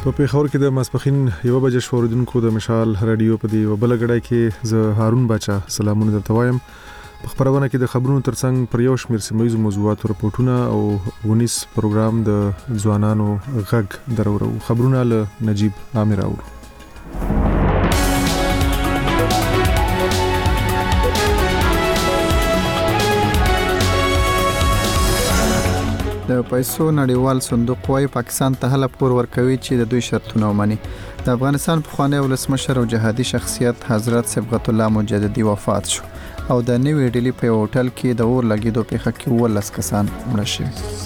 په پیښور کې د ماسپخین 1 بجې شوردونکو د مشال رادیو په دی وبلګړای کې ز هارون بچا سلامونه درته وایم. په خبرونه کې د خبرونو ترڅنګ پر یو شمېر سیمایي موضوعاتو رپورټونه او ونیس پروګرام د ځوانانو غږ درورو. خبرونه له نجیب عامر اورو. د پیسو نړیوال صندوق وايي پاکستان ته هله پور ورکوي چې د دوی شرطونه ومني. د افغانستان پخوانی ولسمشر او جهادي شخصیت حضرت صبغت الله مجددي وفات شو او د نیوی ډیلی په هوټل کې د اور لګیدو پیښه کې 19 کسان مړه شوي.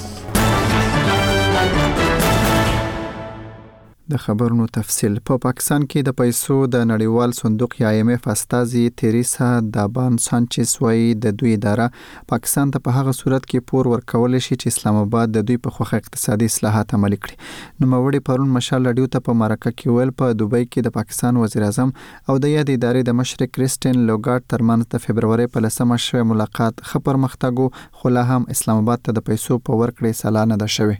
د خبرونو تفصیل. په پاکستان کې د پیسو د نړیوال صندوق یا IMF استازي تریسا دابان سانچز وايي د دوی اداره پاکستان ته په هغه صورت کې پور ورکول شي چې اسلام آباد د دوی په خوخه اقتصادي اصلاحات عملي کړي. نو موري پرون مشال رادیو ته په مرکه کې ویل په دوبۍ کې د پاکستان وزیر اعظم او د یاد ادارې د مشر کریسټین لوګارد ترمنځ د فبرवरी په 10مه شوی ملاقات خبر مختګو خو لا هم اسلام آباد ته د پیسو په ورکړې سالا نه ده شوی.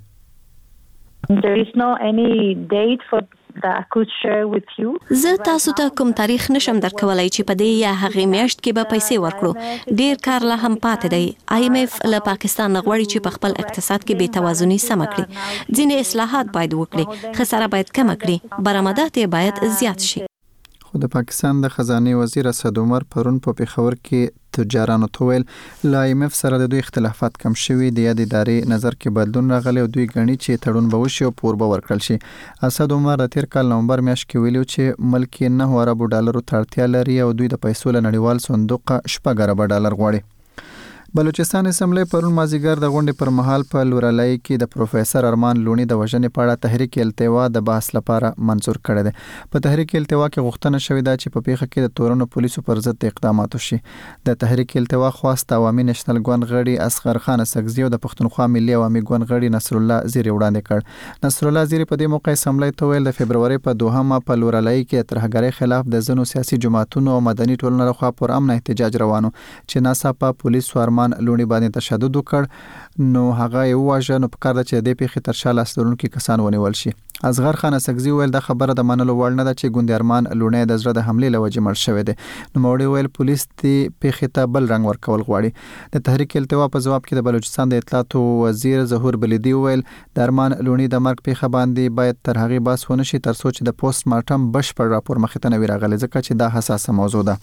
There is no any date for that I could share with you. زه تاسو ته کوم تاریخ نشم درکولای چې په دې یا هغې میاشت کې به پیسې ورکړو. ډیر کار لا هم پاتې دی. IMF له پاکستان غواړي چې په خپل اقتصاد کې بې توازنی سم کړي. ځینې اصلاحات باید وکړي. خساره باید کم کړي. برآمدات باید زیات شي. خو د پاکستان د خزانه وزیر اسد عمر پرون په پیښور کې تجارانو ته ویل لا IMF سره د دوی اختلافات کم شوي د یاد ادارې نظر کې بدلون راغلی او دوی غني چې تړون به وشي او پور به ورکړل شي. اسد عمر د تیر کال نومبر میاشت کې ویلو چې ملک یې 9 ارب ډالر ته اړتیا لري او دوی د پیسو له نړیوال صندوق 8 ارب ډالر غواړي. بلوچستان اسمبلی پرون مازیګر د غونډې پر مهال په لورلای کې د پروفیسور ارمان لونی د وژنې په اړه تحریک التوا د بحث لپاره منظور کړی دی. په تحریک التوا کې غوښتنه شوې ده چې په پیښه کې د تورنو پولیسو پر ضد اقدامات وشي. د تحریک التوا خواست عوامي نېشنل ګوند غړي اصغر خان سګزی او د پښتونخوا ملي عوامي ګوند غړي نصر الله زیری وړاندې کړ. نصر الله زیری په دې موقع اسمبلی ته ویل د فبرवरी په 2مه په لورلای کې ترهګرۍ خلاف د ځینو سیاسي جماعتونو او مدني ټولنو لخوا پر امن احتجاج روانو چې ناڅاپه پولیسو ارمان لونی باندې تشدد وکړ نو هغه یو واژه نو په کار د چې د پیښې تر شا لاس لرونکي کسان ونیول شي. اصغر خان سګزی ویل د خبره د منلو وړ نه ده چې ګوند ارمان لونی د زړه د حملې لوجې مړ شوی دی. نو موړي ویل پولیس دې پیښې ته بل رنګ ورکول غواړي. د تحریک التوا په جواب کې د بلوچستان د اطلاعاتو وزیر ظهور بلیدی ویل د ارمان لونی د مرګ پیښه باندې باید تر هغه باس ونه شي تر څو چې د پوسټ مارټم بشپړ راپور مخې ته نه وي راغلی ځکه چې دا حساسه موضوع ده.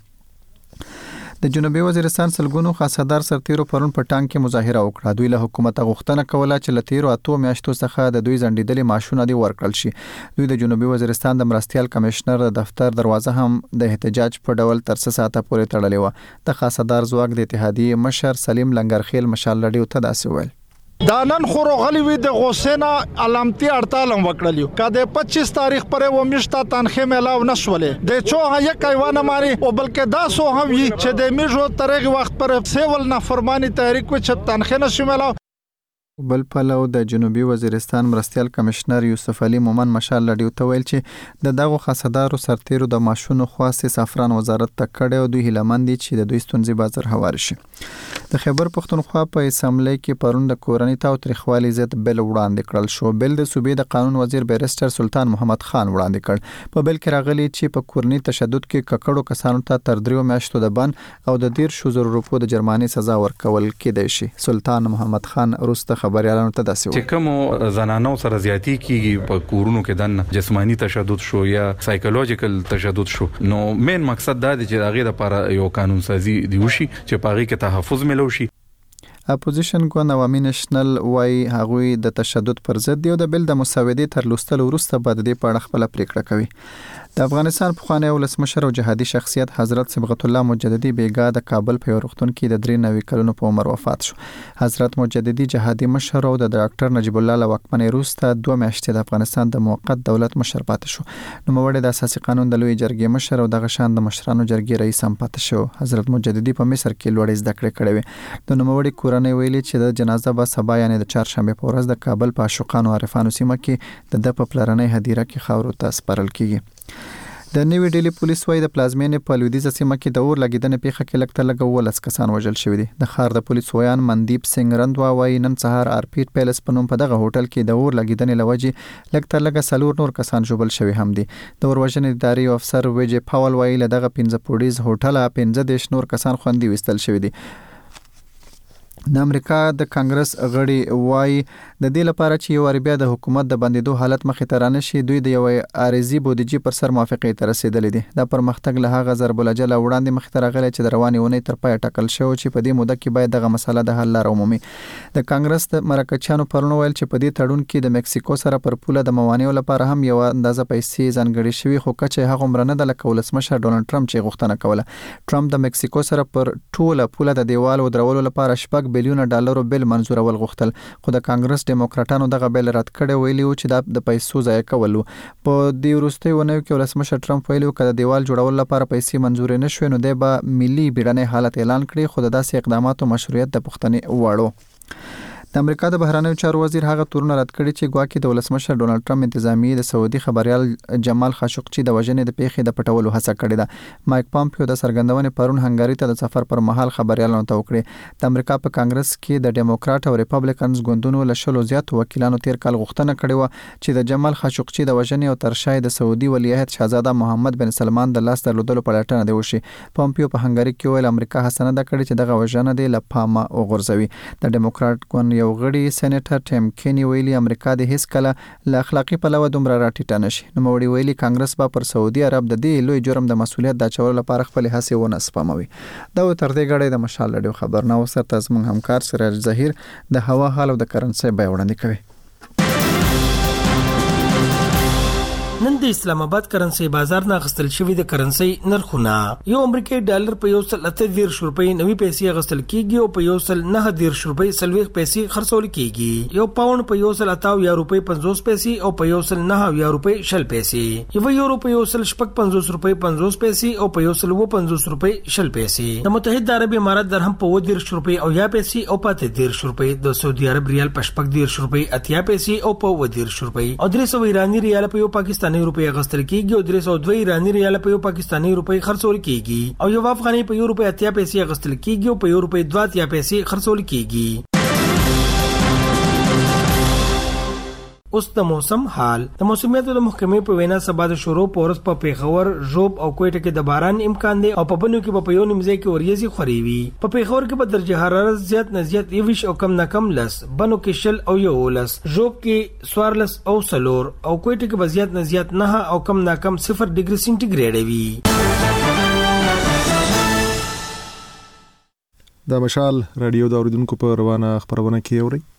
د جنوبي وزیرستان سلګونو خاصدار سرتیرو پرون په ټانګ کې مظاهره وکړه. دوی له حکومت غوښتنه کوله چې له تیرو 8 میاشتو څخه د دوی ځنډېدلې معاشونه دي ورکړل شي. دوی د جنوبي وزیرستان د مرستیال کمشنر د دفتر دروازه هم د احتجاج په ډول تر څه ساعته پورې تړلې و. د خاصدار ځواک د اتحادیې مشر سلیم لنګرخیل مشال لډیو ته داسې ویل دا نن خورو غلی وی د غوسینا علامتي هړتال وکړلیو کده 25 تاریخ پر و مشتا تنخې ملاو نشولې د چوه یک ایوانه ماري او بلکې دا سو هم وی چې د میژو ترغه وخت پر سیول نه فرمانی تحریک و چې تنخې نشو ملاو. بل پلو د جنوبي وزیرستان مرستیال کمشنر یوسف علي مومن مشال لډیو ته ویل چې د دغه خاصدارو سرتیرو د ماشونو خواستې سفران وزارت ته کړي او دوی هیلمند دي چې د دوی ستونزې بازار هوار شي. د خیبر پښتونخوا په اسمبلی کې پرون د کورنۍ تاو تاریخوالي ضد بل وړاندې کړل شو. بل د صوبې د قانون وزیر بیرستر سلطان محمد خان وړاندې کړ. په بل کې راغلي چې په کورنۍ تشدد کې ککړو کسانو ته تر 3 میاشتو د بند او د 13,000 روپو د جرمانې سزا ورکول کېدای شي. سلطان محمد خان روسته خبريالانو ته داسې چې کوم زنانو سره زیاتی کیږي په کورونو کې دن جسمانی تشدد شو یا سایکولوژیکل تشدد شو نو مین مقصد دا دی چې هغه لپاره یو قانون سازي دی وشي چې په هغه کې تحفظ ملو شي. اپوزیشن ګوند عوامي نېشنل وايي هغوی د تشدد پر ضد دی او د بل د مساوادې تر لوستلو وروسته بعد د په اړه خپل پریکړه کوي. د افغانستان پخوانی ولسمشر او جهادي شخصیت حضرت صبغت الله مجددي بیګا د کابل په روغتون کې د 93 کلونو په عمر وفات شو. حضرت مجددي جهادي مشر او د ډاکټر نجیب الله له واکمنۍ وروسته 2 میاشتې د افغانستان د موقت دولت مشر پاتې شو. نوموړی د اساسي قانون د لوی جرګې مشر او د غشان د مشرانو جرګې رئیس هم پاتې شو. حضرت مجددي په مصر کې لوړې زده کړې کړې وې. د نوموړي کورنۍ ویلي چې د جنازه به سبا یعنی د چهارشنبه په ورځ د کابل په عاشقانو عارفانو سیمه کې د په پلرنۍ هدیره کې خاورو ته سپارل کیږي. د نیوی ډیلی پولیس وايي د پلازمینې په لویدیځه سیمه کې د اور لګیدنې پیښه کې لږ 12 کسان وژل شوي دي. د ښار د پولیس ویان مندیپ سنگ رندوا وايي نن سهار آرپیټ پیلس په نوم په دغه هوټل کې د اور لګیدنې لوجې لږ سلور نور کسان ژوبل شوي هم دي. د اور وژنې اداري افسر ویجه پاول وايي له دغه 15 پوډیز هوټل 15 نور کسان خوندي وستل شوي دي. د امریکا د کانګرس غړي وایي د دې لپاره چې یو بیا د حکومت د بندیدو حالت مخې ته رانشي دوی د یو عارضي بودیجې پر سر موافقې ته رسیدلې دي. دا پرمختګ له هغه ضرب الاجل وړاندې مخې ته راغلی چې د روانې اونۍ تر پای ټاکل شو چې په دې موده کې باید دغه مسله د حل لاره ومومي. د کانګرس د مرکچیانو پرون ویل چې په دې تړون کې د مکسیکو سره پر پوله د موانعو لپاره هم یو اندازه پیسې ځانګړي شوي خو کچې هغه مرنه د ولسمشر ډونالد ټرمپ چې غوښتنه کوله. ټرمپ د مکسیکو سره پر ټوله پوله د دیوال ودرولو لپاره $6 بلیون بل منظورول غوښتل خو د کانګرس ډیموکراټانو دغه بل رد کړی ویلي و چې د پیسو ضایع کول په دې وروستي ونیو کې ولسمشر ټرمپ ویلي کړه د دیوال جوړول لپاره پیسې منظور نه شوي نو د به ملي بیړنۍ حالت اعلان کړي خو د داسې اقداماتو مشروعیت د پښتنې واړو. د امریکا د بهرنیو چارو وزیر هغه تورونه رد کړي چې ګواکې د ولسمشر ډونالد ټرمپ انتظامی د سعودي خبريال جمال خاشقچي د وژنې د پیښې د پټولو هڅه کړې ده. مایک پامپیو د سرګندونې پرون هنګری ته د سفر پر مهال خبريالانو ته وکړي. د امریکا په کانګرس کې د ډیموکرات او ریپابلیکنز ګوندونو له شلو زیات وکیلانو تیر کال غوښتنه کړې و چې د جمال خاشقچي د وژنې او ترشای د سعودي ولیعهد شاهزاده محمد بن سلمان د لاس درلودلو په لټه دی وشي. پامپیو په هنګری کې ویل امریکا حسنه ده کړې چې دغه وژنه د لپامه وغورځوي. د ډیموکرات ګوند یو غړي سېنیټر ټیم کینی ویلي امریکا د هیڅ کله له اخلاقی پلوه دومره راټیټه نشي. نو موري ویلي کانګرس به پر سعودي عرب د دې لوی جرم د مسولیت د چولو لپاره خپل هڅې ونه سپموي. دا تر دې غړي د مشال رادیو خبرنامو سره تاسو موږ همکار سراج ظهیر د هوا حال او د کرنسي بیان وړاندې کوي. نن د اسلام آباد کرنسي بازار نه غستل شوی د کرنسي نرخونه یو امریکایي ډالر په 1.38 روپۍ 90 پیسې غستل کیږي او په 1.9 روپۍ 30 پیسې خرڅول کیږي. یو پاوند په 1.28 روپۍ 50 پیسې او په 1.9 روپۍ 60 پیسې. یو یورو په 1.55 روپۍ 50 پیسې او په 1.50 روپۍ 60 پیسې. د متحده عرب امارات درهم په 10 روپۍ او 10 پیسې او په 10 روپۍ. د سعودي عرب ریال په 10 روپۍ 80 پیسې او په 10 روپۍ. او 300 ایرانی ریال په پاکستان روپۍ غستل کیږي او 302 ایرانی ریال په یو پاکستانی روپۍ خرڅول کیږي او یو افغاني په یو روپۍ 80 پیسې غستل کیږي او په یو روپۍ 2 پیسې خرڅول کیږي. اوس د موسم حال. د موسمیاتو د محکمې په وینا سبا د شروع پورس په پیښور ژوب او کوټه کې د باران امکان دی او په بنو کې په یو نیمځای کې وریځي خوري وي. په پیښور کې په درجه حرارت زیات نه زیات 20 او کم نه کم 10 بنو کې شل او 11 ژوب کې 14 او سلور او کوټه کې زیات نه زیات 9 او کم نه کم 0 ډیګري سنټیګریډ وي. د مشال رادیو د اوریدونکو په روانه خبرونه کې اوري.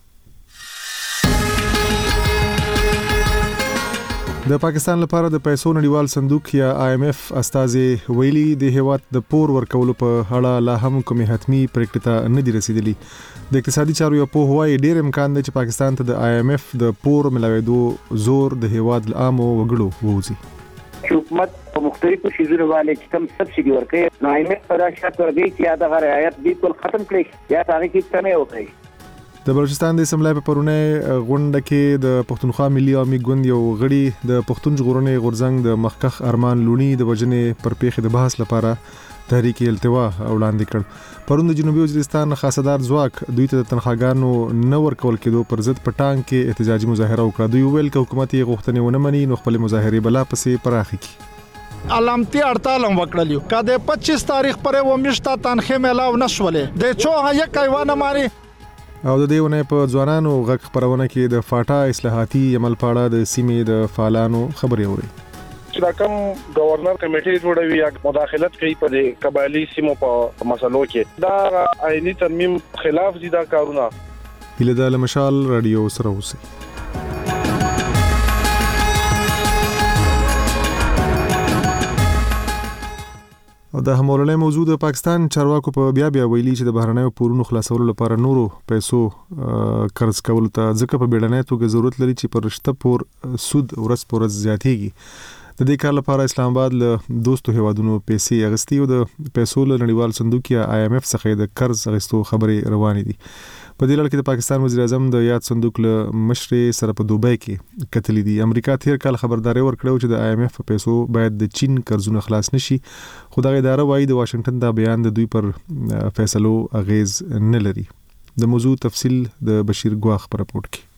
د پاکستان لپاره د پیسو نړیوال صندوق یا IMF استازي ویلي د هیواد د پور ورکولو په اړه لا هم کومې حتمی پریکړې ته نه دي رسیدلي. د اقتصادي چارو یو په هواي ډیر امکان دی چې پاکستان ته د IMF د پور ملاوېدو زور د هیواد لامو وګړو ووزي. حکومت په مختلفو شیزونو باندې چې کوم سبسيډي ورکوي نو IMF پر شرط ورګي چې دا رعایت بالکل ختم کړي یا هغه کې تنه وکړي. د بلوچستان د اسمبلی په پرونه غونډه کې د پښتونخوا ملي عوامي ګوند یو غړي د پښتون ژغورنې غورځنګ د مخکخ ارمان لونی د وجنې پر پیښې د بحث لپاره تحریک التوا وړاندې کړ. پرون د جنوبي وزیرستان خاصدار ځواک دوی ته د تنخواګانو نه ورکول کېدو پر ضد پټان کې احتجاجي مظاهره وکړه. دوی ویل چې حکومت یې غوښتنې ونه مني نو خپل مظاهره بلا پسې پراخي کړي. علامتي هړتال وکړلیو کده 25 تاریخ پر و مشتا تنخې ملاو نشولې د چوه یک ایوانه ماري او د دیونه په ځوانانو غږ خبرونه کې د فاټا اصلاحاتي عمل پاړه د سیمې د فعالانو خبرې اوري. چې دا کوم گورنر کمیټې جوړوي یا مداخلت کوي په قبایلی سیمو په مسلو کې دا آئینی ترمیم خلاف دي دا کارونه. هله د مشال رادیو سره اوسئ. او د همولنې موضوع د پاکستان چارواکو په بیا ویلي چې د بهرنیو پورونو خلاصولو لپاره نورو پیسو قرض کول ته ځکه په بیړنۍ توګه ضرورت لري چې پر رشته پور سود ورځ پر ورځ زیاتېږي. د دې کار لپاره اسلام آباد له دوستو هیوادونو پیسې اغستې او د پیسو له نړیوال صندوق یا IMF څخه د قرض اغستو خبرې روانې دي. په دې لړ کې د پاکستان وزیر اعظم د یاد صندوق له مشر سره په دوبۍ کې کتلې دي. امریکا تیر کال خبرداري ورکړه چې د IMF په پیسو باید د چین قرضونه خلاص نشي، خو دغه اداره وايي د واشنگټن دا بیان د دوی پر فیصلو اغیز نه لري. د موضوع تفصیل د بشیر ګواخ په رپورت کې.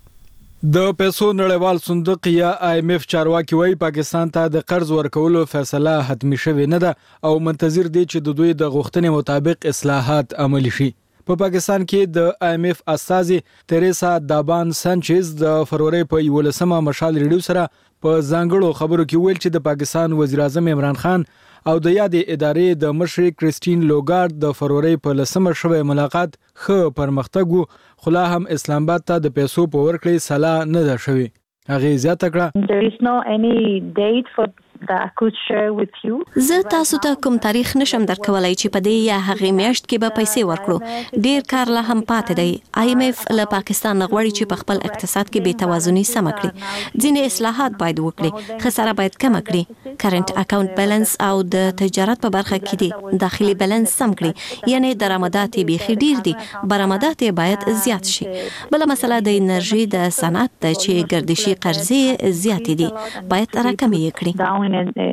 د پیسو نړیوال صندوق یا IMF چارواکي وايي پاکستان ته د قرض ورکولو فیصله حتمی شوې نه ده او منتظر دي چې د دوی د غوښتنې مطابق اصلاحات عملي شي. په پاکستان کې د IMF استازي تریسا دابان سانچز د فروری په 11مه مشال ریډیو سره په ځانګړو خبرو کې ویل چې د پاکستان وزیر اعظم عمران خان او د یادې ادارې د مشر کریسټین لوګارد د فروری په 10مه شوی ملاقات ښه پرمختګ خو لا هم اسلام آباد ته د پیسو په ورکړې سلا نه ده شوې. هغه زیاته کړه There is no any date for that I could share with you. زه تاسو ته کوم تاریخ نشم درکولای چې په دې یا هغه میاشت کې به پیسې ورکړو. ډیر کار لا هم پاتې دی. IMF له پاکستان غواړي چې په خپل اقتصاد کې بې توازنی سم کړي. ځینې اصلاحات باید وکړي، خساره باید کم کړي، کرنٹ اکاونټ بیلانس او د تجارت په برخه کې دي داخلي بیلانس سم کړي، یعنی درآمدات یې بيخي ډیر دي، برآمدات یې باید زیات شي. بل مسله د انرژي د صنعت د چې ګردشي قرضې زیات دي، باید راکمې کړي.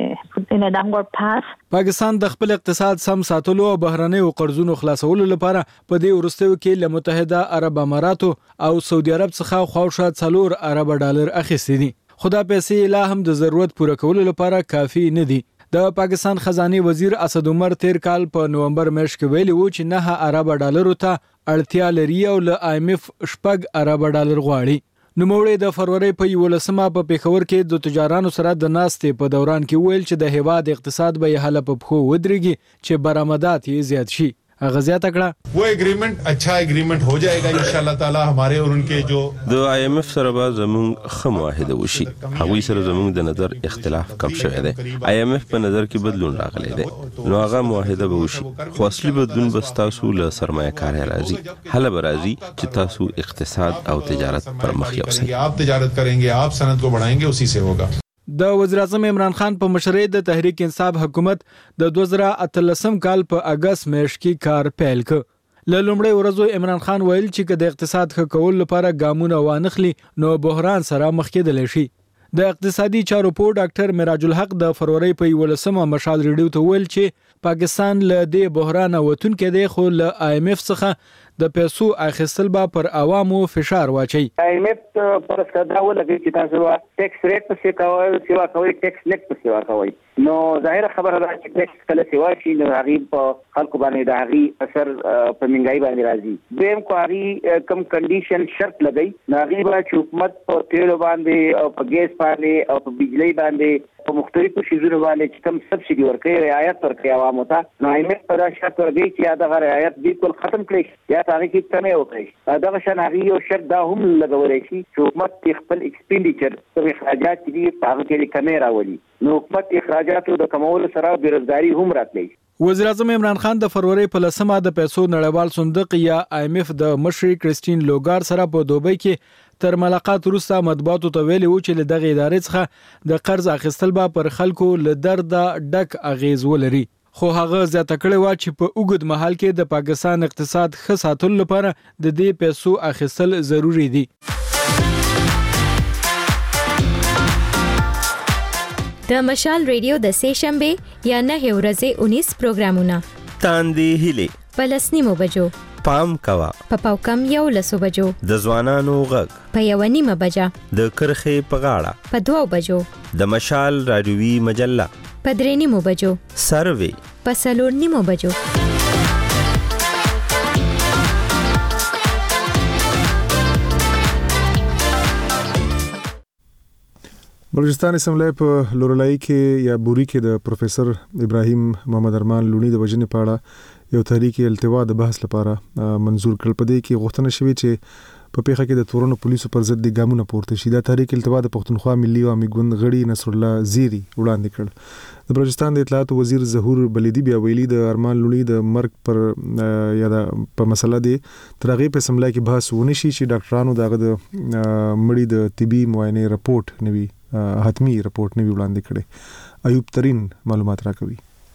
In a downward path. پاکستان د خپل اقتصاد سم ساتلو او بهرنیو قرضونو خلاصولو لپاره په دې وروستیو کې له متحده عرب اماراتو او سعودي عرب څخه خواوشا 4 ارب ډالر اخیستي دي. خدا پیسې لا هم د ضرورت پوره کولو لپاره کافي نه دي. د پاکستان خزانه وزیر اسد عمر تیر کال په نومبر میاشت کې ویلي و چې 9 ارب ډالر ته اړتیا لري او له IMF 6 ارب ډالر غواړي. نوموړی د فروری په 11مه په پیښور کې د تجارانو سره د ناستې په دوران کې ویل چې د هیواد اقتصاد به حاله په پخو ودرېږي چې برآمدات یې زیات شي. هغه زیاته کړه वो एग्रीमेंट अच्छा एग्रीमेंट हो जाएगा इंशाल्लाह ताला हमारे और उनके जो د IMF سره به زمون خه معاهده وشي. هغوی سره زمون د نظر اختلاف کم شوی دی. IMF په نظر کې بدلون راغلی دی، نو هغه معاهده به وشي، خو اصلي بدلون به تاسو له سرمایه کاري راځي. حل به راځي چې تاسو اقتصاد او تجارت پر مخ یوسئ. आप तजारत करेंगे, आप सनत को बढ़ाएंगे, उसी से होगा. د وزیر اعظم عمران خان په مشرۍ د تحریک انصاف حکومت د 2013 کال په اگست میاشت کې کار پیل کړ. له لومړۍ ورځو عمران خان ویل چې د اقتصاد ښه کولو لپاره ګامونه وانخلي نو بحران سره مخ کېدلی شي. د اقتصادي چارو په ډاکټر معراج الحق د فروری په 11مه مشال ریډیو ته ویل چې پاکستان له دې بحران وتونکې دی، خو له IMF څخه د پیسو اخیستل به پر عوامو فشار واچي. IMF پر صدا ولګي چې تاسو ټیکس ریټ په څیر سیوا کوي، ټیکس لیک په سیوا کوي، نو ظاهر خبره ده چې ټیکس کله سیوا شي نو هغه په خلکو باندې د هغه اثر په منګای باندې راځي. دیم کو هغه کم کنډیشن شرط لګي، نو هغه به حکومت په تیلو باندې او په ګیس باندې او په بجلی باندې په مختلفو شیزونو باندې چې کوم سبسيډي ورکړي رعایت ورکړي عوامو ته، نو IMF پر شرط ورګي چې دا رعایت بالکل ختم کړي یا هغه کې کمه وکړي. دا شان هغه یو شرط دا هم لګولای شي چې حکومت خپل ایکسپینډیچر او اخراجات دي هغه کې کمه راولي، نو حکومت اخراجاتو د کمولو سره بیروزګاری هم راتلی. وزیر اعظم عمران خان د فروری په 10مه د پیسو نړیوال صندوق یا IMF د مشر کریسټین لوګارد سره په دوبۍ کې تر ملاقات وروسته مطبوعاتو ته ویلي و چې له دغه ادارې څخه د قرض اخیستل به پر خلکو له درده ډک اغیز ولري. خو هغه زیاته کړې و چې په اوږد مهال کې د پاکستان اقتصاد ښه ساتلو لپاره د دې پیسو اخیستل ضروری دي. د مشال ریډیو د سه شنبه یا 9 ورځې 19 پروګرامونه تاندې هلي په 10 بجو، پام کوا په پاوکم 11 بجو، د ځوانانو غږ په 1:30 بجه، د کرخې په غاړه په 2 بجو، د مشال رادیوي مجله په 3:30 بجو، سروي په 4:30 بجو. بلوچستان اسمبلی په لورلای کې یا بوري کې د پروفیسور ابراهیم محمد ارمان لونی د وژنې په اړه یو تحریک التوا د بحث لپاره منظور کړل. په دې کې غوښتنه شوې چې په پیښه کې د تورنو پولیسو پر ضد د ګامونه پورته شي. دا تحریک التوا د پښتونخوا ملي عوامي ګوند غړي نصر الله زیری وړاندې کړ. د بلوچستان د اطلاعات وزیر ظهور بلیدی بیا ویلي د ارمان لونی د مرګ پر یا د په مسله دی ترغه په اسمبلی کې بحث ونه شي چې ډاکټرانو دغه د مړي د طبي معاینه رپورت نوي حتمی رپورت نوي وړاندې کړي. ایوب ترين معلومات راکوي.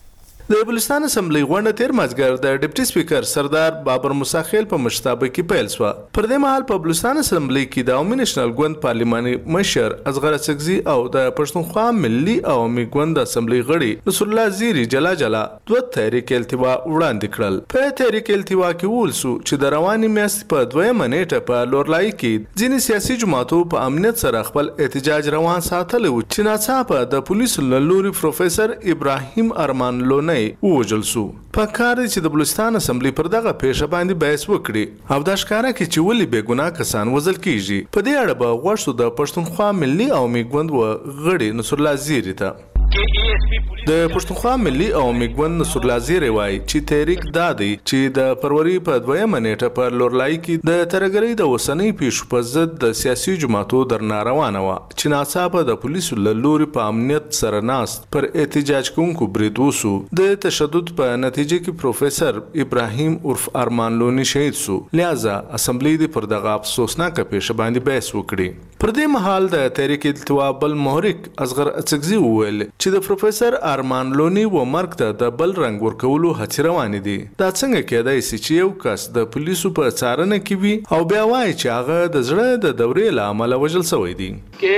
د بلوچستان اسمبلی غونډه تیر مازګر د ډیپټي سپیکر سردار بابر موسی خیل په مشرتابه کې پیل شو. پر دې مهال په بلوچستان اسمبلی کې د عوامي نېشنل ګوند پارلماني مشر اصغر اڅکزي او د پښتونخوا ملي عوامي ګوند اسمبلی غړي نصر الله زیری جلا دوه تحریک التوا وړاندې کړل. په تحریک التوا کې وول سو چې د رواني میاشتې په 2 نیټه په لورلای کې ځینې سیاسي جماعتو په امنیت سره خپل احتجاج روان ساتلی و چې ناڅاپه د پولیسو له لوري پروفیسر ابراهیم ارمان لونی ووژل سو. په کار دی چې د بلوچستان اسمبلی پر دغه پیښه باندې بحث وکړي او دا ښکاره کړي چې ولې بې ګناه کسان وژل کیږي. په دې اړه به غوږ شو د پښتونخوا ملي عوامي ګوند غړي نصر الله زیری ته. د پښتونخوا ملي عوامي ګوند نصر الله زیری وایي چې تحریک دا دی چې د فروری په 2 نیټه په لورلای کې د ترګرۍ د وسنۍ پیښو په ضد د سیاسي جماعتو درنه روانه وه چې ناڅاپه د پولیسو له لوري په امنیت سره ناست پر احتجاج کوونکو برید وسو. د تشدد په نتیجه کې پروفیسر ابراهیم عرف ارمان لونی شهید سو. لہذا اسمبلی دې پر دغه افسوسناکه پیښه باندې بحث وکړي. پر دې مهال د تحریک التوا بل محرک اصغر اڅکزي وویل چې د پروفیسر ارمان لونی و مرګ ته د بل رنګ ورکولو هڅې روانې دي. دا څنګه کېدای شي چې یو کس د پولیسو په څارنه کې وي او بیا وایي چې هغه د زړه د دورې له امله وژل شوی دی.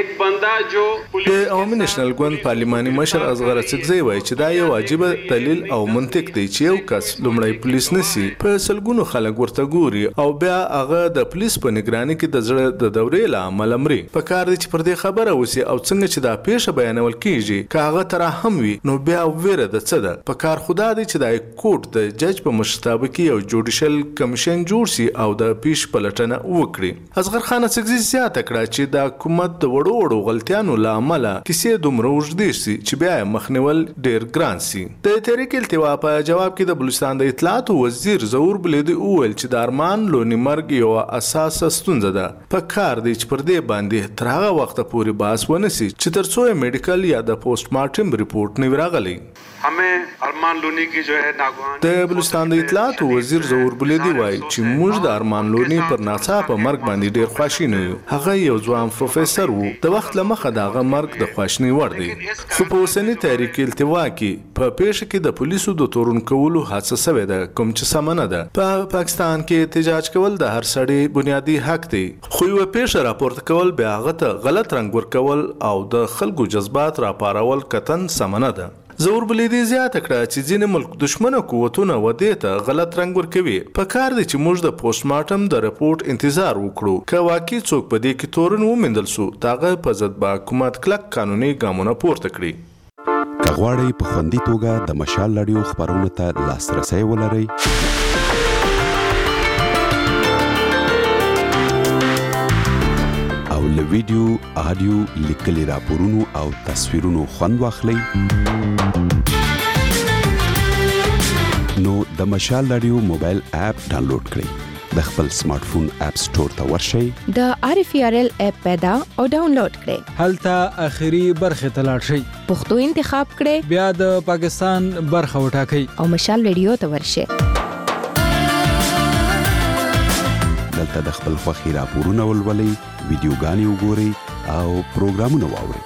د عوامي نېشنل ګوند پارلماني مشر اصغر اڅکزي وایي چې دا یو عجیبه دلیل او منطق دی چې یو کس لومړی پولیس نسی په سلګونو خلک ورته ګوري او بیا هغه د پولیس په نگرانۍ کې د زړه د دورې له امله مري. په کار دی چې پر دې خبره وسی او څنګه چې دا پیښه بیانول کیږي که هغه تر هم وي نو بیا ویره د څه ده. په کار خدا دی چې د کوټ د جج په مشرتابه کې یو جوډیشل کمیشن جوړ شي او د پیښ پلټنه وکړي. اصغر خان اڅکزي زیاته کړه چې د حکومت د وړو غلطیانو له امله کیسې دومره اوږدې شي چې بیا یې مخنیول ډیر ګران شي. د تحریک التوا په جواب کې د بلوچستان د اطلاعات وزیر ظهور بلیدي وویل چې د ارمان لونی مرګ یو اساسه ستونزه ده. په کار دی چې پر دې باندې تر هغه وخته پورې بحث ونشي چې تر څو میډیکل یا د پوسټ مارټم ریپورت نه راغلی. د بلوچستان د اطلاعات وزیر ظهور بلیدي وایي چې موږ د ارمان لونی پر ناڅاپه مرګ باندې ډیر خواشینی یو. هغه یو ځوان پروفیسر و. د وخت له مخه د هغه مرګ د خواشینۍ وړ دی. خو په اوسني تحریک التوا کې په پیښه کې د پولیسو د تورن کولو هڅه شوې ده کوم چې سمه نه ده. په پاکستان کې احتجاج کول د هر سړي بنیادی حق دی خو یو پیښه راپورته کول بیا هغه ته غلط رنګ ورکول او د خلکو جذبات راپارول کتن سمه نه ده. ظهور بلیدي زیاته کړه چې ځینې ملک دشمنه قوتونه ودې ته غلط رنګ ورکوي. په کار دی چې موږ د پوسټ مارټم د رپورت انتظار وکړو. که واقعي څوک په دې کې تورن وموندل سو دغه په ضد به حکومت کلک قانوني ګامونه پورته کړي. که غواړئ په خوندي توګه د مشال رادیو خبرونو ته لاسرسی ولرئ او له ویډیو، آډیو، لیکلي راپورونو او تصویرونو خوند واخلئ نو د مشال رادیو موبایل اپ ډاونلوډ کړئ. د خپل سمارټ فون اپ سٹور ته ورشئ، د RFRL اپ پیدا او ډاونلوډ کړئ. هلته اخیری برخه ته لاړ شئ، پښتو انتخاب کړئ، بیا د پاکستان برخه وټاکئ او مشال رادیو ته ورشئ. دلته د خپل خوښي راپورونه ولولئ، ویډیوګانې وګورئ او پروګرامونه واورئ.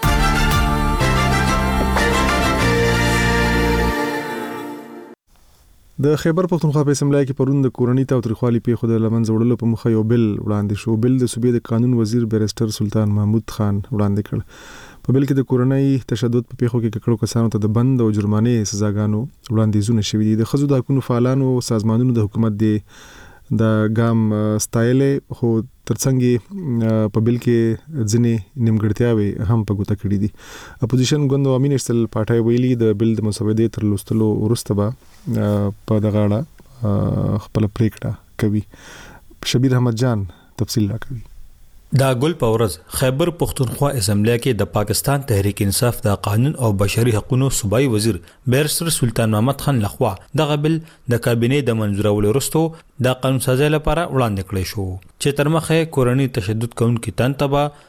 د خیبر پښتونخوا په اسمبلی کې پرون د کورنۍ تاوتریخوالي پیښو د لمنځه وړلو په مخه یو بل وړاندې شو. بل د صوبې د قانون وزیر بیرسټر سلطان محمود خان وړاندې کړ. په بل کې د کورنۍ تشدد په پیښو کې ککړو کسانو ته د بند او جرمانې سزاګانو وړاندیزونه شوي دي. د ښځو د حقوقو فعالانو او سازمانونو د حکومت د ګام ستایلې خو ترڅنګ په بل کې ځینې نیمګړتیاوې هم په ګوته کړې دي. اپوزیشن ګوند عوامي نېشنل پارټي ویلي د بل د مسودې تر لوستلو وروسته به په دغه اړه خپل پریکړه کوي. شبیر احمد جان تفصیل راکوي. دا ګل پورز خیبر پختونخوا اسمبلی کې د پاکستان تحریک انصاف د قانون او بشري حقوقو صوبایي وزیر بیرسټر سلطان محمد خان لخوا د بل د کابینې د منځورولو وروسته د قانون سازي لپاره وړاندې کړی شو چې تر مخه کورنۍ تشدد کوونکي تنتبه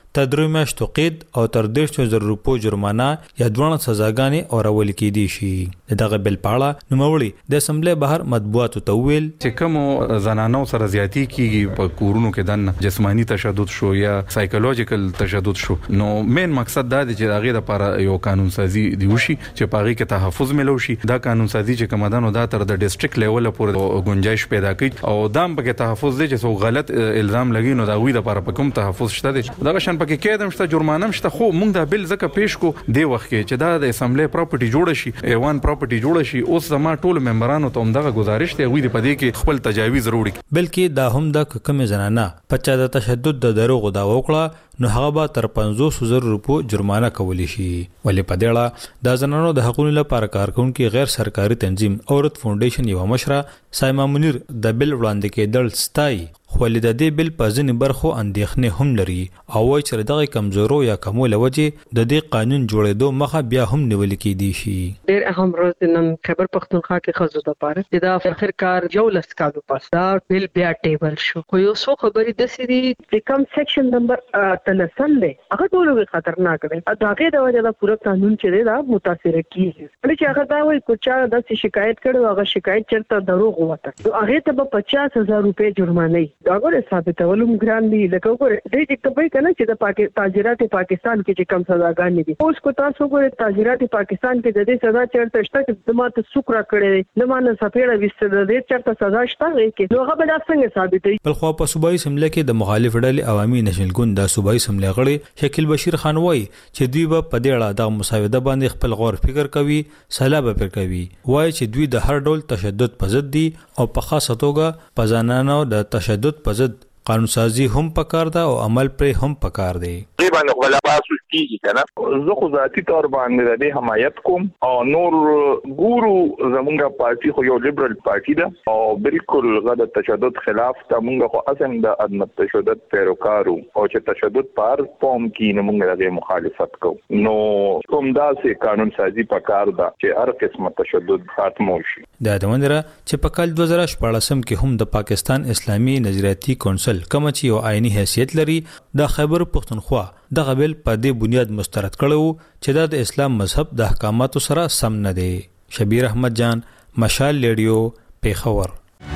تر 3 میاشتو قید او تر 150,000 روپو جرمانه یا دوه سزاګانې اورول کېدي شي. دغه بل پاړه نوموړي د اسمبلی بهر مطبوعاتو ته ویل چې کوم زنانو سره زیاتی کیږي په کورونو کې دنه جسمانی تشدد شو یا سایکولوژیکل تشدد شو، نو مین مقصد دا دی چې هغه لپاره یو قانون سازي دی وشي چې پاغي کې تحفظ ملو شي. دا قانون سازي چې کومدانو دا تر د ډیسټریکټ لیول پورې گنجائش پیدا کړي او دام پکې تحفظ دی چې سو غلط الزام لګي نو دا وی د لپاره په کوم تحفظ شته دی. دا شان پکې کېدم شته جرمانه شته، خو موږ دا بل زکه پیش کو دی وخت کې چې دا د اسمبلی پراپرټي جوړ شي، ایوان پراپرټي جوړ شي. اوس زما ټول ممبرانو ته همدغه گزارش دی وی د پدې کې خپل تجاویز وروړي. بلکې دا هم د کوم زنانه پچا د تشدد د دروغ دا وکړه نو هغه به تر 500,000 روپو جرمانه کولی شي. ولې په دې اړه د زنانو د حقوقو لپاره کارکونکي غیر سرکاري تنظیم عورت فاونډیشن یو مشره سایما منیر د بل وړاندې کېدل ستای، خو د دې بل په ځینې برخو اندېښنې هم لري او وايي چې دغه کمزورو یا کمول وجه د دې قانون جوړېدو مخه بیا هم نیول کېدی شي. ډېر اهم ورځ نن خیبر پختونخوا کې خزو د پاره چې دا فخر کار یو لس کالو پس دا بل بیا ټیبل شو. خو یو څو خبرې د سری د کم سیکشن نمبر تلسل دی هغه ټول خطرناک دی. دا هغه د وجه دا پوره قانون چې دی دا متاثر کیږي. چې هغه دا وایي کوچا د شکایت کړو هغه شکایت چرته دروغ وته نو هغه ته به 50,000 روپے جرمانه دا غوړې ثابتولم ګران دي. لکه وګوره دې چې کبي کنه چې د تاجرات پاکستان کې چې کم سزاګانې دي اوس کو تاسو وګوره تاجرات پاکستان کې د دې سزا چرته شته چې د ماته سوکرا کړي نه مانه سفیړه وست د دې چرته سزا شته کې نو هغه به څنګه ثابتې. بل خو په صوبایي اسمبلی کې د مخالف ډلې عوامي نشنل ګوند د صوبایي اسمبلی غړي شکیل بشیر خان وایي چې دوی په دې اړه د مساوده باندې خپل غور فکر کوي، سلا به فکر کوي. وایي چې دوی د هر ډول تشدد په ضد دي او په خاصه توګه په زنانو د تشدد په ضد قانون سازي هم پکار ده او عمل پر هم پکار دی. باندې غلبات کیږي کنه زه خو ذاتی تور باندې د حمایت کوم او نور ګورو زمونږه پارټي خو یو لیبرال پارټي ده او بالکل غد تشدد خلاف ته مونږ خو اصلا د عدم تشدد پیروکارو او چې تشدد پر قوم کې نه مونږ د مخالفت کوو نو کوم داسې قانون سازي پکار ده چې هر قسمه تشدد ختم شي. دا د وندره چې په کال 2014 کې هم د پاکستان اسلامي نظریاتي کونسل کوم چې یو آئینی حیثیت لري د خیبر پختونخوا دغه بل په دې بنیاد مسترد کړو چې د اسلام مذهب د احکاماتو سره سم نه دی. شبیر احمد جان، مشال ریډیو، پیښور.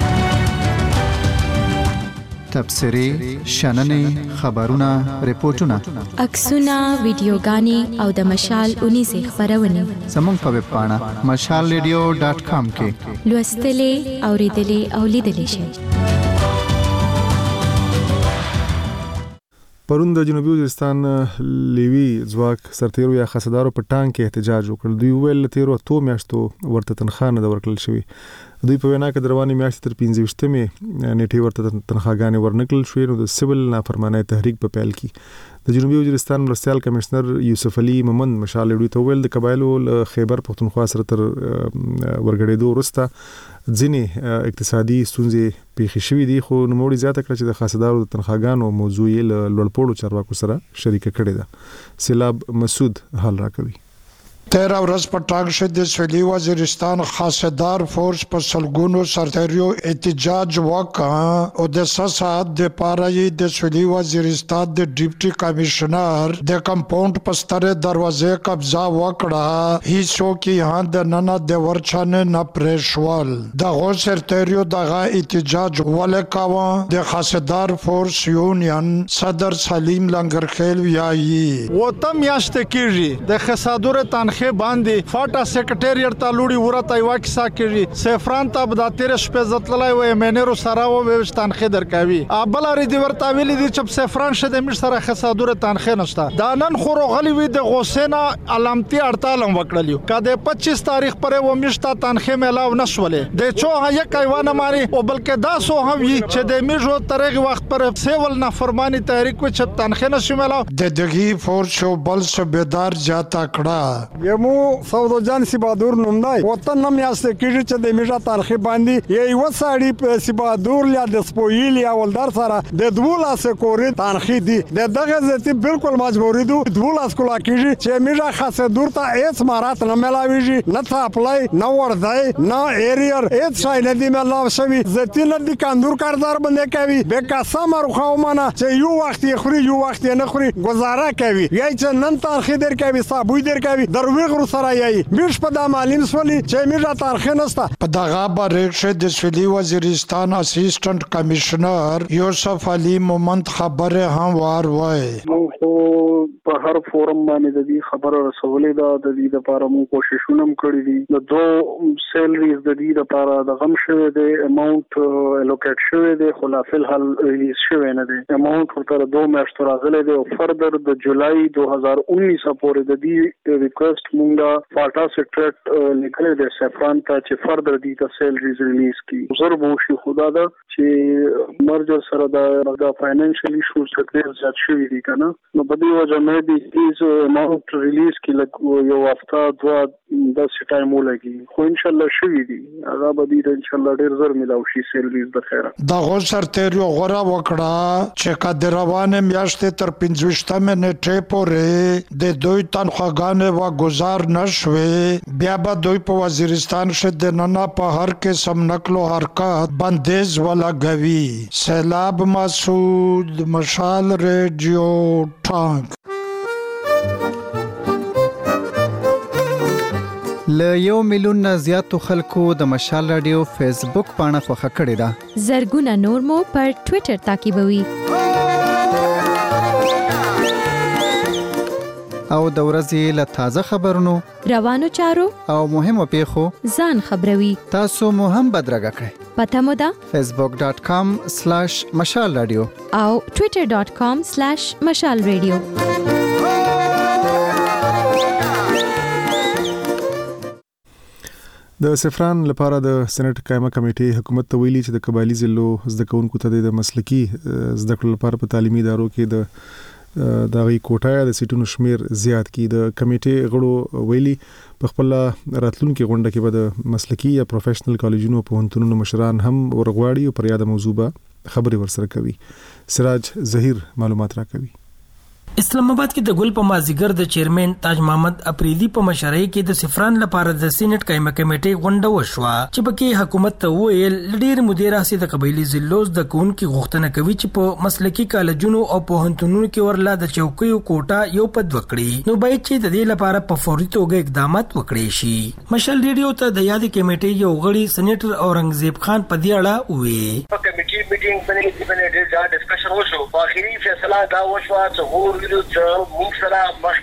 تبصری، شننې، خبرونه، ریپورتونه، عکسونه، ویډیوګانې او د مشال 19 خبرونه زموږ په ویب پاڼه mashalradio.com کې لوستلې، اوریدلې او لیدلې شئ. پرون د جنوبي وزیرستان لیوی ځواک سرتیرو یا خسدارو په ټانک کې احتجاج وکړ. دوی ویل تیرو 2 میاشتو ورته تنخواه نه ورکړل شوی. دوی په وینا کې دروانې میاشتې تر 15مې نیټه ورته تنخواګانې ورنکړل شوې نو د سیول نافرمانی تحریک په پیل کې د جنوبي وزیرستان مرستیال کمشنر یوسف علي محمد مشال ډیو ته ویل د قبایلو خیبر پختونخوا سره تر ورګړېدو وروسته ځینې اقتصادي ستونزې پیښې شوې دي خو نوموړي زیاته کړه چې د خاصدارو د تنخواګانو موضوع یې لوړپوړو چارواکو سره شریکه کړې ده. سیلاب مسعود حال راکوي. 13 ورځ په ټاک شو د سویلي وزیرستان خاصدار فورس په سلګونو سرتیرو احتجاج وکړ او د سات د پاره د سویلي وزیرستان د ډیپټي کمشنر د کمپاوند په ستره دروازه قبضه وکړه. هیڅ کې هند نه د ورچانه نه پرېښول. د سرتیرو دغه احتجاج ولکاوه د خاصدار فورس یونین صدر سلیم لنگرخیل ویایي وته میاشت کېږي د خسادور تنخې باندې فاټا سیکریټریټ ته لوړی ورته یو کیسه کېږي سفران ته به د 13 شپې زتلای وې مینرو سره و به تنخې درکوي ابل لري دی ورته ویلي دي چې سفران شه د مش سره خسادور تنخې نشته. دا نن خو غلی وي د غوسینا علامتي اړتالم وکړلیو کده 25 تاریخ پرې و مشته تنخې ملاو نشولې د چوه یک ایوانه ماري او بلکې دا سو هم وي چې د میجو ترغه وخت پر سیول نافرمانی تحریک و چې تنخې نشو ملاو د دغه فورس بل سبدار جاتا کړه یمو سعود جان سی بہادر نوم دی وطن نم یاسته کیږي چې د میژه تاریخ باندې یی وساړي سی بہادر یا د سپویل یا ولدار سره د دولاس کورې تنخی دی دغه ځتی بالکل مجبوری دو دولاس کولا کیږي چې میژه خاصه دور ته هیڅ مارات نه ملاویږي نه ته اپلای نه ورځي نه ایریر هیڅ شای نه دی ملاو شوی ځتی نه دی کاندور کاردار باندې کوي به قسم ورخو مانه چې یو وخت خوري یو وخت نه خوري گزاره کوي یی چې نن تاریخ در کوي صابوی در کوي درویغ سره یی بیش په د معلم سولي چې میژه تاریخ نسته په دغه بریښه د سویلي وزیرستان اسسټنټ کمشنر یوسف علي مومند خبره هم وار وای په هر فورم باندې د دې خبره رسولې ده د دې لپاره موږ کوششونه کړې دي د دو سیلریز د دې لپاره د غم شوه د اماونت الوکیټ شوه د خلافل حل ریلیز شوه نه دي اماونت ورته 2 میاشتې راغلي دي او فردر د جولای 2019 پورې د دې ریکوست موږ فاټا سیکریټ لیکل دي سفران ته چې فردر دې ته سیلریز ریلیز کی ضرب وشي خدا دا چې مرجر سره د فاینانشل ایشوز ډېر زیات شوي دي کنه نو په دې وجه مې دې هیڅ اماونت ریلیز کی یو هفته دوا د ټایم ولګي خو ان شاء الله شوي دي هغه به دې ان شاء الله ډېر زر ملاوي شي سیلریز د خیره دا غوسر تیر یو غره وکړه چې کډ روانه میاشتې تر 15 منټې پورې د دوی تنخواګانې و گزار نشوي بیا به دوی په وزیرستان شته نه په هر قسم نقل او حرکت بندیز ولګوي سیلاب مسعود مشال ریډیو ټانک ل 1 میلیون نه زیاتو خلکو د مشال رادیو فیسبوک پاڼه خوښه کړې ده زرګونه نور مو پر ټوئیټر تعقیبوي او د ورځې له تازه خبرونو روانو چارو او مهمو پیښو ځان خبروي تاسو مو هم بدرګه کړئ پته مو ده facebook.com/مشال رادیو او twitter.com/مشال رادیو د سفران لپاره د سېنات قائمه کمیټې حکومت ته ویلي چې د قبایلی ضلعو زده کوونکو ته د مسلکی زده کړو لپاره په تعلیمي ادارو کې د دغه کوټه د سیټونو شمیر زیات کی د کمیټې غړو ویلي په خپل راتلونکو غونډه کې به د مسلکی یا پروفیشنل کالجونو په هنتونو مشران هم ورغواړي او پر یاد موضوع خبري ورسره کوي سراج ظهیر معلومات راکوي اسلام آباد کې د ګل په مازیګر د چیرمن تاج محمد اپریدي په مشرۍ کې د سفران لپاره د سېنات قائمه کمیټې غونډه وشوه چې پکې حکومت ته ویل ډېر مدیر اسي د قبایلی ضلعو د کوونکو غوښتنه کوي چې په مسلکی کالجونو او په هنتونو کې ورلا د چوکیو کوټه یو پد وکړي نو باید چې د دې لپاره په فوري توګه اقدامات وکړي شي مشال ریډیو ته د یاد کمیټې یو غړي سېنیټر اورنګزیب خان په دې اړه وی په کمیټې میټینګ باندې ډېر ډسکشن وشو په اخیری فیصله دا وشو چې موږ سره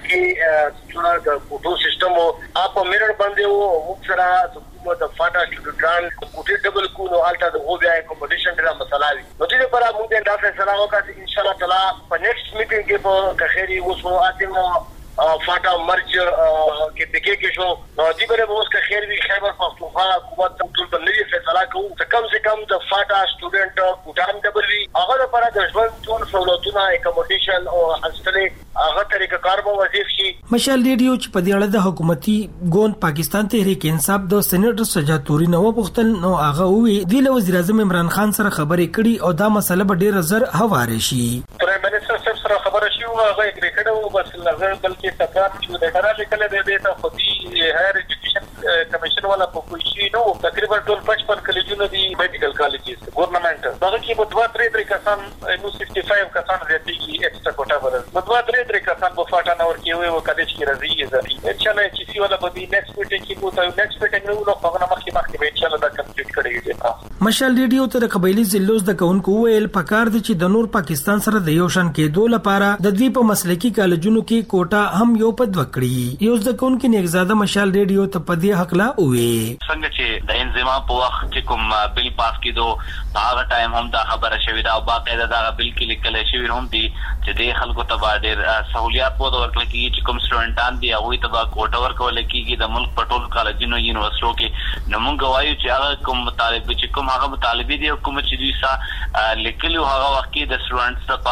مخکې څونه د کوټو سیستم او اپ میرر باندې وو موږ سره د فاټا سټوډنټ کوټې ډبل کو نو الټا د هو بیا کمپټیشن ډیره مسله وي نو دې لپاره موږ دا فیصله وکړه چې ان شاء الله تعالی په نیکسټ میټینګ کې په کخيري وسو اتم فاټا مرج کې پکې کې شو دې بره اوس کخیر وی خیبر پختونخوا حکومت ټول باندې فیصله کوي چې کم سے کم د فاټا سټوډنټ کوټام ډبل وی هغه لپاره د ژوند ټول سہولتونه اکوموډیشن او هاستلې هغه طریقه کار به وظیف شي مشال ریډیو چې په دې اړه د حکومتي ګوند پاکستان تحریک انصاف د سېنیټر سجاتوري نو پختل نو هغه وی د وزیر اعظم عمران خان سره خبرې کړي او دا مسله به ډېر زر هواره شي پرایم منسٹر سره خبره شي او هغه اګری کړو بس لږ بلکې سرکار چې د ډرا لیکل دی ته خودي هایر ایجوکیشن کمیشن والا په کوئی شي نو تقریبا ټول 55 کالجونه دي میډیکل کالجز ګورنمنت دغه کې په 2-3 کسان نو 65 کسان زیاتې کی ایکسترا کوټا ورل په 2-3 کسان په فاټا نور کې وي او کالج کې راځي زری ان شاء الله چې سی والا په دې نیکسټ میټینګ کې بوته نیکسټ میټینګ نو په هغه مخکې ان شاء الله دا کمپلیټ کړی مشال ریډیو ته د قبایلی ضلعو د کونکو ویل پکار دي چې د نور پاکستان سره د یو شان کېدو لپاره د دوی په مسلکی کالجونو کې کوټا هم یو پد وکړي یو د کونکو نیکزاده مشال ریډیو ته په دې حق لا وې څنګه چې د انضمام په وخت چې کوم بل پاس کېدو هغه ټایم هم دا خبره شوې ده او باقاعده دا بل کې لیکل شوی هم دي چې د خلکو ته ډېر سہولیات وو ورکړل کېږي چې کوم سټوډنټان دي هغه ته کوټا ورکول کېږي د ملک په ټول کالجونو یونیورسيټو کې نو موږ وایو چې هغه کوم مطالب چې کوم هغه مطالبه دي کوم چې دوی سره لیکلو هغه وخت کې د سټوډنټس لپاره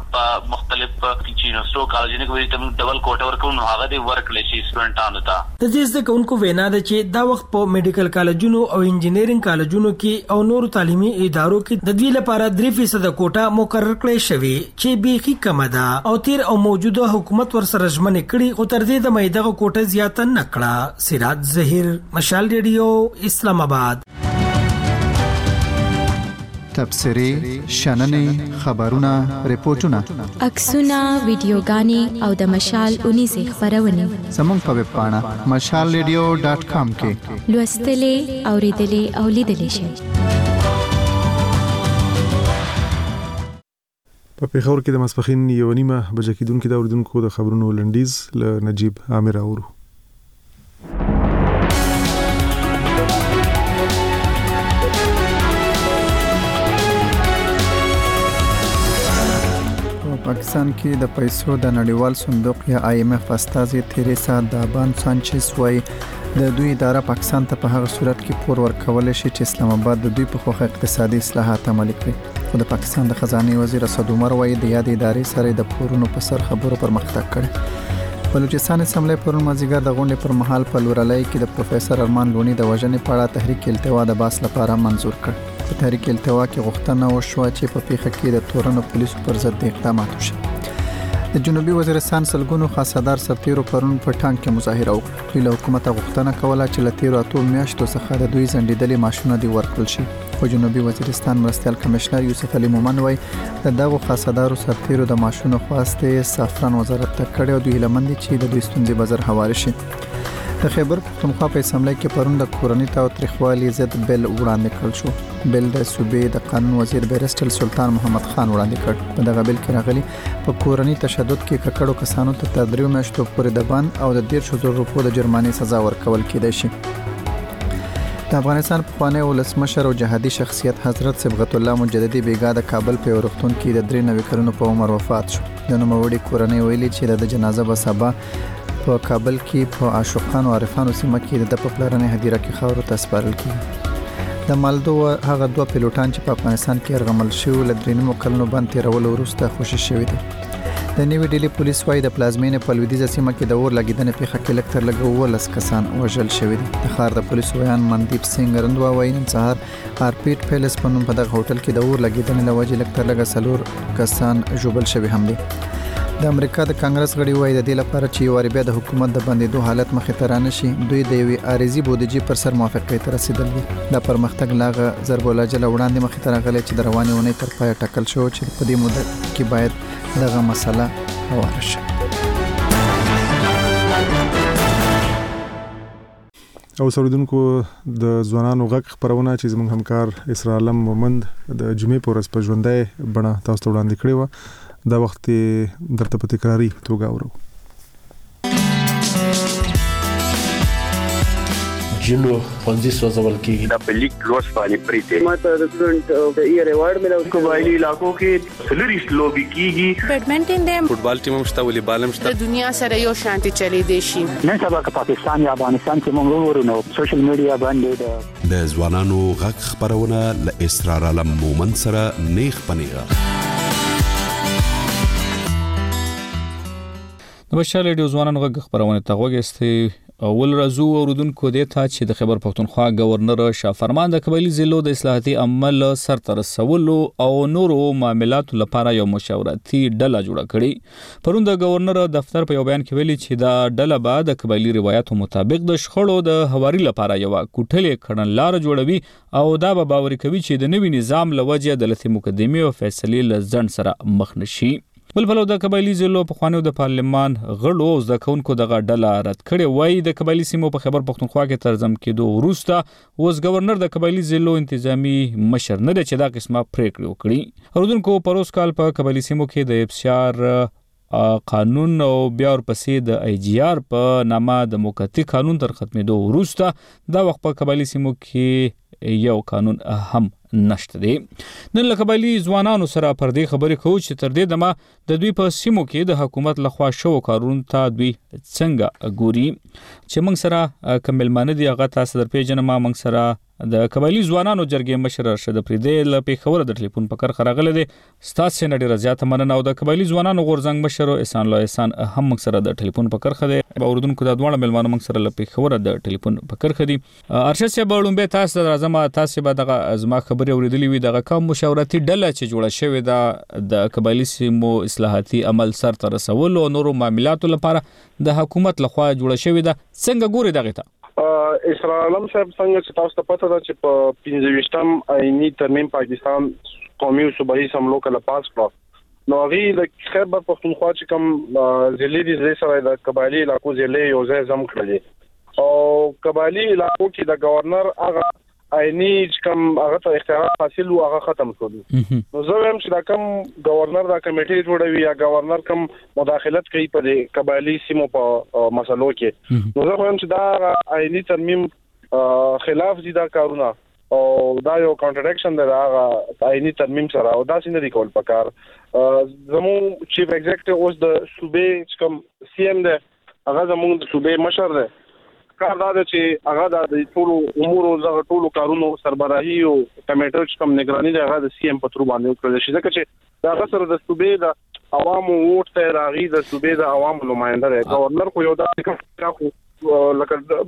په مختلف چینوستو کالجونو کې ته ډبل کوټه ورکو نو هغه دی ورکړل شي سټوډنټانو ته. د دې څخه کوونکو وینا ده چې دا وخت په میډیکل کالجونو او انجینرینګ کالجونو کې او نور تعلیمي ادارو کې د دې لپاره 3% کوټه مقرر کړې شوی چې بیخي کم ده او تیر او موجوده حکومت ورسره ژمنه کړي خو تر دې د مېدغه کوټه زیاته نه کړه. سراج ظهیر، مشال ریډیو، اسلام آباد. تبصری، شننې، خبرونه، ریپورتونه، عکسونه، ویډیوګانې او د مشال 19 خبرونه زموږ په ویب پاڼه mashalradio.com کې لوستلې، اوریدلې او لیدلې شئ. په پیښور کې د ماسپخین 1:30 بجې کېدونکو د اوریدونکو د خبرونو لنډیز له نجیب عامر اورو. پاکستان کې د پیسو د نړیوال صندوق یا IMF استازي تریسا دابان سانچز وایي د دوی اداره پاکستان ته په هغه صورت کې پور ورکول شي چې اسلام آباد د دوی په خوخه اقتصادي اصلاحات عملي کړي. خو د پاکستان د خزانه وزیر اسد عمر وایي د یاد ادارې سره د پورونو په سر خبرو پرمختګ کړي. بلوچستان اسمبلی پرون مازیګر د غونډې پر مهال په لورلای کې د پروفیسور ارمان لونی د وژنې په اړه تحریک التوا د باس لپاره منظور کړ. په تحریک التوا کې غوښتنه وشوه چې په پیښه کې د تورن پولیسو پر ضد اقدامات وشي. د جنوبي وزیرستان سلګونو خاصدار سرتیرو پرون په ټانک کې مظاهره وکړه. له حکومت غوښتنه کوله چې له تیرو 8 میاشتو څخه د دوی ځنډېدلې ماشونه دی ورکړل شي. خو جنوبي وزیرستان مرستیال کمشنر یوسف علي مومن وایي د دغه خاصدارو سرتیرو د ماشونو خواسته سافران وزارت ته کړي او دوی لمن دي چې د دوی ستونزې بازار هواري شي. د خیبر پختونخوا په اسمبلی کې پرون د کورنۍ تاوتریخوالي ضد بل وړاندې کړل شو. بل د صوبې د قانون وزیر بیرسټل سلطان محمد خان وړاندې کړ. په دغه بل کې راغلي په کورنۍ تشدد کې ککړو کسانو ته تر 3 میاشتو پورې د بند او د 100,000 روپو د جرمانې سزا ورکول کېدای شي. د افغانستان پخوانی ولسمشر او جهادي شخصیت حضرت صبغت الله مجددي بیګا د کابل په روغتون کې د 93 کلونو په عمر وفات شو. د نوموړي کورنۍ ویلي چې د جنازه به سبا په کابل کې په عاشقانو عارفانو سیمه کې د پپلرنې هدیره کې خاورو ته سپارل کیږي. د مالدو هغه 2 پیلوټان چې په افغانستان کې ارغمل شو ل 3 کلونو باندې تیرول وروسته خوشی شوی دي. د نیوی ډیلی پولیس وايي د پلازمینې په لویدیځه سیمه کې د اور لګیدنې پیښه کې لکتر لګو ولس کسان وژل شوی دي. د ښار د پولیسو ویان مندیپ سنگ رندوا وايي نن سهار آرپیټ پیلس په نوم په دغه هوټل کې د اور لګیدنې لوجې لکتر لګ سلور کسان ژوبل شوی هم دي. د امریکا د کانګرس غړي وایي د دې لپاره چې واری بیا د حکومت د بندیدو حالت مخې ته رانشي دوی د یوې عارضي بودیجې پر سر موافقه ته رسیدل دي. د پرمختګ لاغه ضرب العاجل وړاندې مخې ته راغلي چې د روانې اونۍ تر پای ټاکل شو چې په دې موده کې باید دغه مسله هواره شي. او سردونکو د ځوانانو غږ خبرونه چې زموږ همکار اسرا علم مومند د جمعې په ورځ په ژوندۍ بڼه تاسو ته وړاندې کړې و. دا وخت درته په تکراری توګه اورو. جنو پنځه سوځول کېږي دا په لیګ لوس باندې پریته ماته د سټوډنټ د ایئر ایوارډ ملو قبایلی علاقو کې سلریش لوبي کیږي. بیډمنټن د فوټبال ټیم مشته والیبال مشته د دنیا سره یو شانتي چلی دی شي. نن سبا که پاکستان یا افغانستان کې موږ ورونو سوشل میډیا باندې د ځوانانو غږ خبرونه ل اسرار علم مومن سره نیخ پنیغه. د مشال ریډیو ځوانانو غږ خبرونه ته وګورئ. اول رازو اوردونکو د ته چې د خیبر پختونخوا گورنر شاه فرمان د قبایلی ضلعو د اصلاحاتي عمل سر تر رسولو او نورو معاملاتو لپاره یو مشاورتي ډله جوړه کړې. پرون د گورنر دفتر په یو بیان کې ویلي چې دا ډله به د قبایلی روایتو مطابق د شخړو د هواري لپاره یو کوټلې کړنلار جوړوي او دا به باور کوي چې د نوي نظام لوجه د لثي مقدمه او فیصلې لزن سره مخ نشي. بلبلو د قبایلی ضلعو په خوانو د پارلمان غړو او د کونکو دغه ډله رد کړي وای د قبایلی سیمو په خیبر پختونخوا کې ترجم کېدو وروسته اوس گورنر د قبایلی ضلعو انتظامی مشر نه چې دا قسمه پریکړه وکړي. اوردونکو پروس کال په قبایلی سیمو کې د افشار قانون او بیا ورپسې د ای جی آر په نامه د موقتی قانون تر ختمېدو وروسته دا وخت په قبایلی سیمو کې یو قانون هم نشته دی. نن له قبایلی ځوانانو سره پر دې خبرې کوو چې تر دې دمه د دوی په سیمو کې د حکومت لخوا شو کارون ته دوی څنګه ګوري. چې موږ سره کملمانه دی هغه تاسو در پیژنم موږ سره د قبایلی ځوانانو جرګې مشر ارشد افریدی له پیښور د ټلیفون په کار خراغله دي ستاسو نه ډیره زیاته مننه او د قبایلی ځوانانو غورځنګ مشر احسان الله احسان هم موږ سره د ټلیفون په کار خده اوردونکو د دوه ملمانو موږ سره له پیښور د ټلیفون په کار خدي ارشد صاحب ولومبه تاسو راځم تاسو به دغه ازما خبري اوریدلې وي دغه کوم مشاورتي ډله چې جوړه شوې د قبایلی سیمو اصلاحاتي عمل سر تر رسول او نورو معاملاتو لپاره د حکومت لخوا جوړه شوې ده څنګه ګوري دغه ته اسرائیل عالم صاحب څنګه چې تاسو ته پته ده چې په 15م آئینی ترمیم پاکستان قومي او صوبایي سملو کله پاس کړ نو هغه د خیبر پختونخوا چې کوم ضلعي دي سره د قبایلی علاقو ضلع یو ځای زم کړل او قبایلی علاقو کې د گورنر هغه آئینی چې کوم هغه ته اختیارات حاصل او هغه ختم شول نو زه هم چې دا کوم گورنر دا کمیټه جوړوي یا گورنر کوم مداخلت کوي په قبایلی سیمو په مسلو کې نو زه هم چې دا آئینی ترمیم خلاف دي دا کارونه او دا یو کانټراډکشن دی دا آئینی ترمیم سره او دا څنګه دی کول پکار زمو چیف ایگزیکټیو اوس د صوبې کوم سی ام دی هغه زمو د صوبې مشر دی کار دا چې هغه د ټولو امور او زغه ټولو کارونو سربراهي او کمیټه چې کوم نگرانی دی هغه د سی ام په تر باندې وکړل شي ځکه چې دا غسر د صوبې د عوامو ووټ ته راغی د صوبې د عوامو نمائنده دی گورنر خو یو دا خو لکه